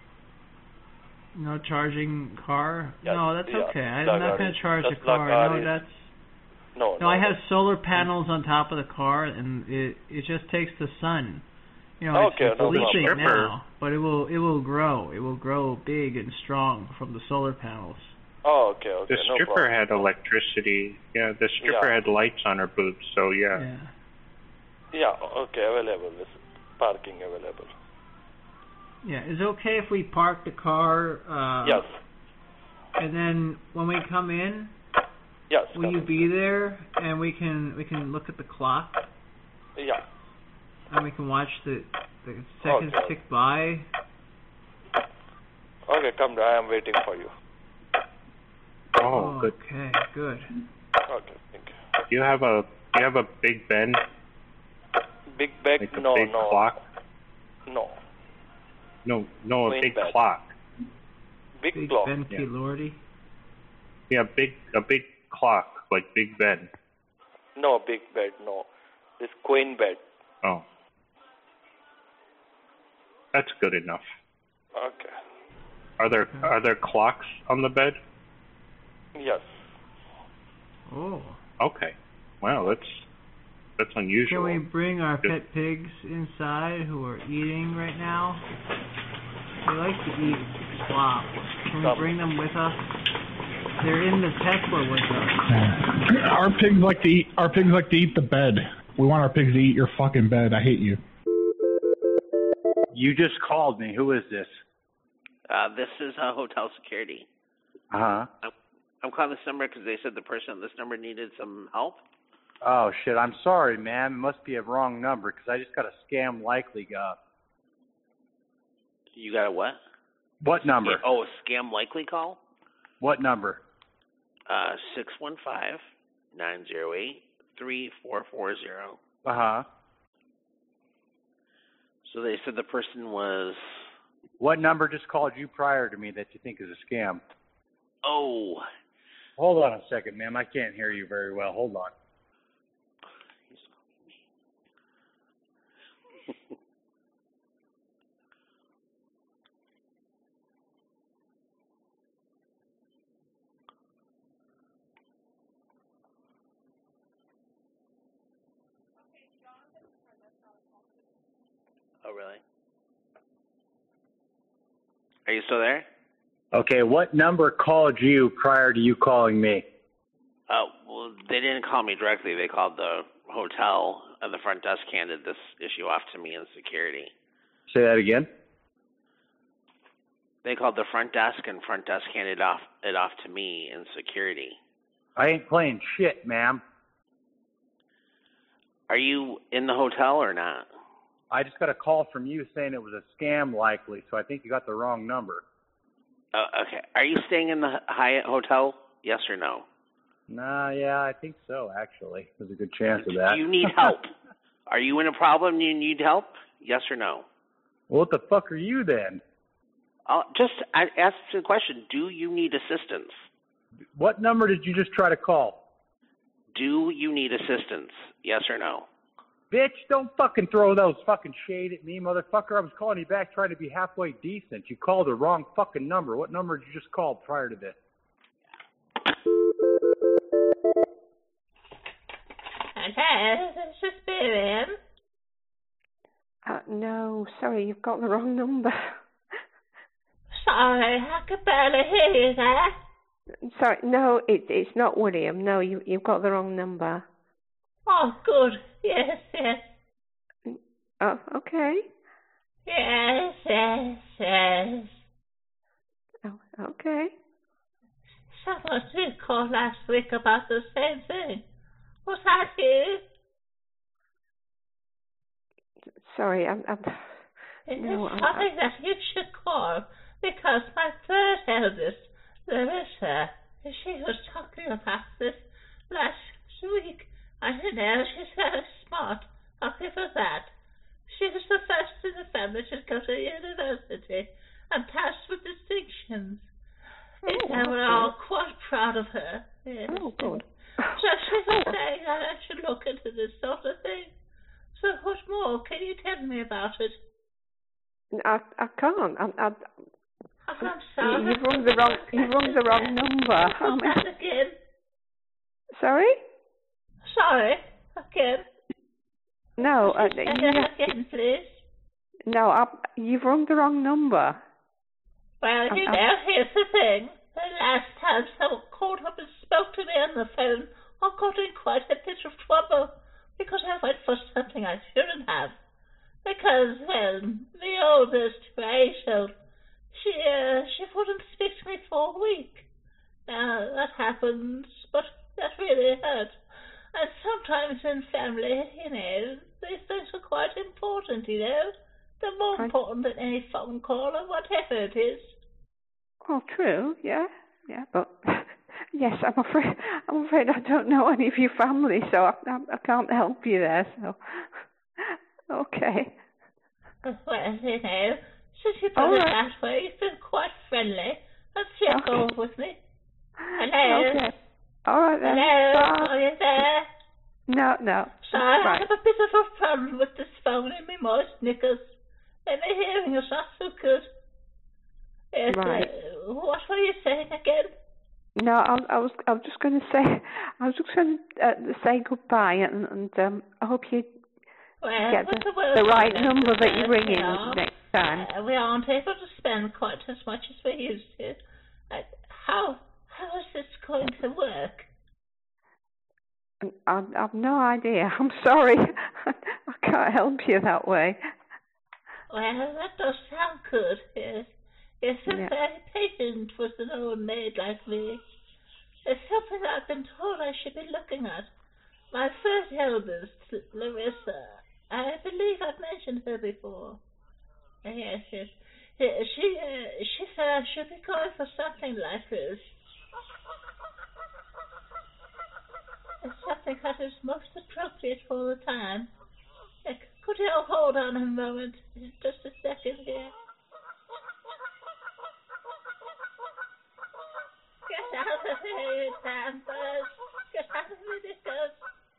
No charging car? Yes, No, that's okay. I'm not going to charge the car. No, I have solar panels on top of the car, and it just takes the sun. It's sleeping now, but it will grow. It will grow big and strong from the solar panels. Oh, okay. The stripper had electricity. Yeah, the stripper had lights on her boobs, so yeah. Yeah, okay, available. There's parking available. Yeah, is it okay if we park the car? Yes. And then when we come in, yes, will you be there and we can look at the clock? Yeah. And we can watch the seconds tick by. Okay, come down. I am waiting for you. Oh, good. Okay, good. Okay, thank you. You have a big Ben? Big bag? Like a big clock? No. No, a big clock. Big clock. Ben Lordy? Yeah, a big clock, like Big Ben. No, big bed, no. This queen bed. Oh. That's good enough. Okay. Are there clocks on the bed? Yes. Oh. Okay. Wow, that's unusual. Can we bring our pet pigs inside who are eating right now? They like to eat slop. Can we bring them with us? They're in the Tesla with us. Our pigs like to eat the bed. We want our pigs to eat your fucking bed. I hate you. You just called me. Who is this? This is hotel security. Uh-huh. I'm calling this number because they said the person on this number needed some help. Oh, shit. I'm sorry, man. It must be a wrong number because I just got a scam likely got. You got a what? What number? A scam likely call? What number? 615-908-3440. Uh-huh. So they said the person was... What number just called you prior to me that you think is a scam? Oh. Hold on a second, ma'am. I can't hear you very well. Hold on. Oh, really? Are you still there? Okay, what number called you prior to you calling me? Well, they didn't call me directly. They called the hotel, and the front desk handed this issue off to me in security. Say that again? They called the front desk, and front desk handed it off to me in security. I ain't playing shit, ma'am. Are you in the hotel or not? I just got a call from you saying it was a scam likely, so I think you got the wrong number. Okay. Are you staying in the Hyatt Hotel? Yes or no? Nah, yeah, I think so, actually. There's a good chance of that. Do you need help? Are you in a problem and you need help? Yes or no? Well, what the fuck are you then? I asked the question, do you need assistance? What number did you just try to call? Do you need assistance? Yes or no? Bitch, don't fucking throw those fucking shade at me, motherfucker. I was calling you back trying to be halfway decent. You called the wrong fucking number. What number did you just call prior to this? Hello, this is Miriam. No, sorry, you've got the wrong number. Sorry, I could barely hear you there. Sorry, no, it's not William. No, you've got the wrong number. Oh, good. Yes. Oh, okay. Yes. Oh, okay. Someone did call last week about the same thing. Was that you? Sorry, It's something that you should call, because my third eldest, Larissa, she was talking about this last week. I don't know, she's very smart. I'll give her that. She was the first in the family to go to university and pass with distinctions. We're all quite proud of her. Yes. Oh, good. So she was saying that I should look into this sort of thing. So what more? Can you tell me about it? I can't. I'm sorry. You've rung the wrong number. Again. Sorry? Sorry. Again. No. Again, please. No, you've rung the wrong number. Well, here's the thing. The last time someone called up and spoke to me on the phone, I got in quite a bit of trouble because I went for something I shouldn't have. Because, well, the oldest, Rachel, she wouldn't speak to me for a week. Now, that happens, but that really hurt. And sometimes in family, these things are quite important, They're more important than any phone call or whatever it is. Oh, true, yeah, but yes, I'm afraid I don't know any of your family, so I can't help you there. So, okay. Well, since you put it that way, you've been quite friendly. Let's check over with me. Hello. Okay. All right then. Hello. Bye. Are you there? No. Sorry, right. I have a bit of a problem with this phone in my moist knickers. And my hearing is not so good. Yes, right. What were you saying again? No, I was just going to say goodbye, and I hope you get the right number that you're ringing next time. We aren't able to spend quite as much as we used to. How is this going to work? I've no idea. I'm sorry. I can't help you that way. Well, that does sound good, yes. Yes, I'm very patient with an old maid like me. It's something I've been told I should be looking at. My first eldest, Larissa, I believe I've mentioned her before. Yes. She said I should be going for something like this. It's something that is most appropriate for the time. Could you hold on a moment? Just a second here. Get out of here, you damn birds. Get out of here, knickers.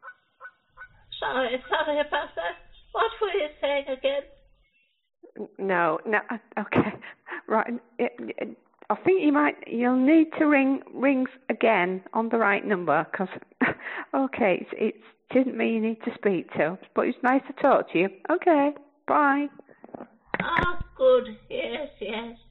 Sorry about that. What were you saying again? No, okay. Right, I think you'll need to ring again on the right number, because, okay, it didn't mean you need to speak to, but it's nice to talk to you. Okay, bye. Ah, good. Yes, yes.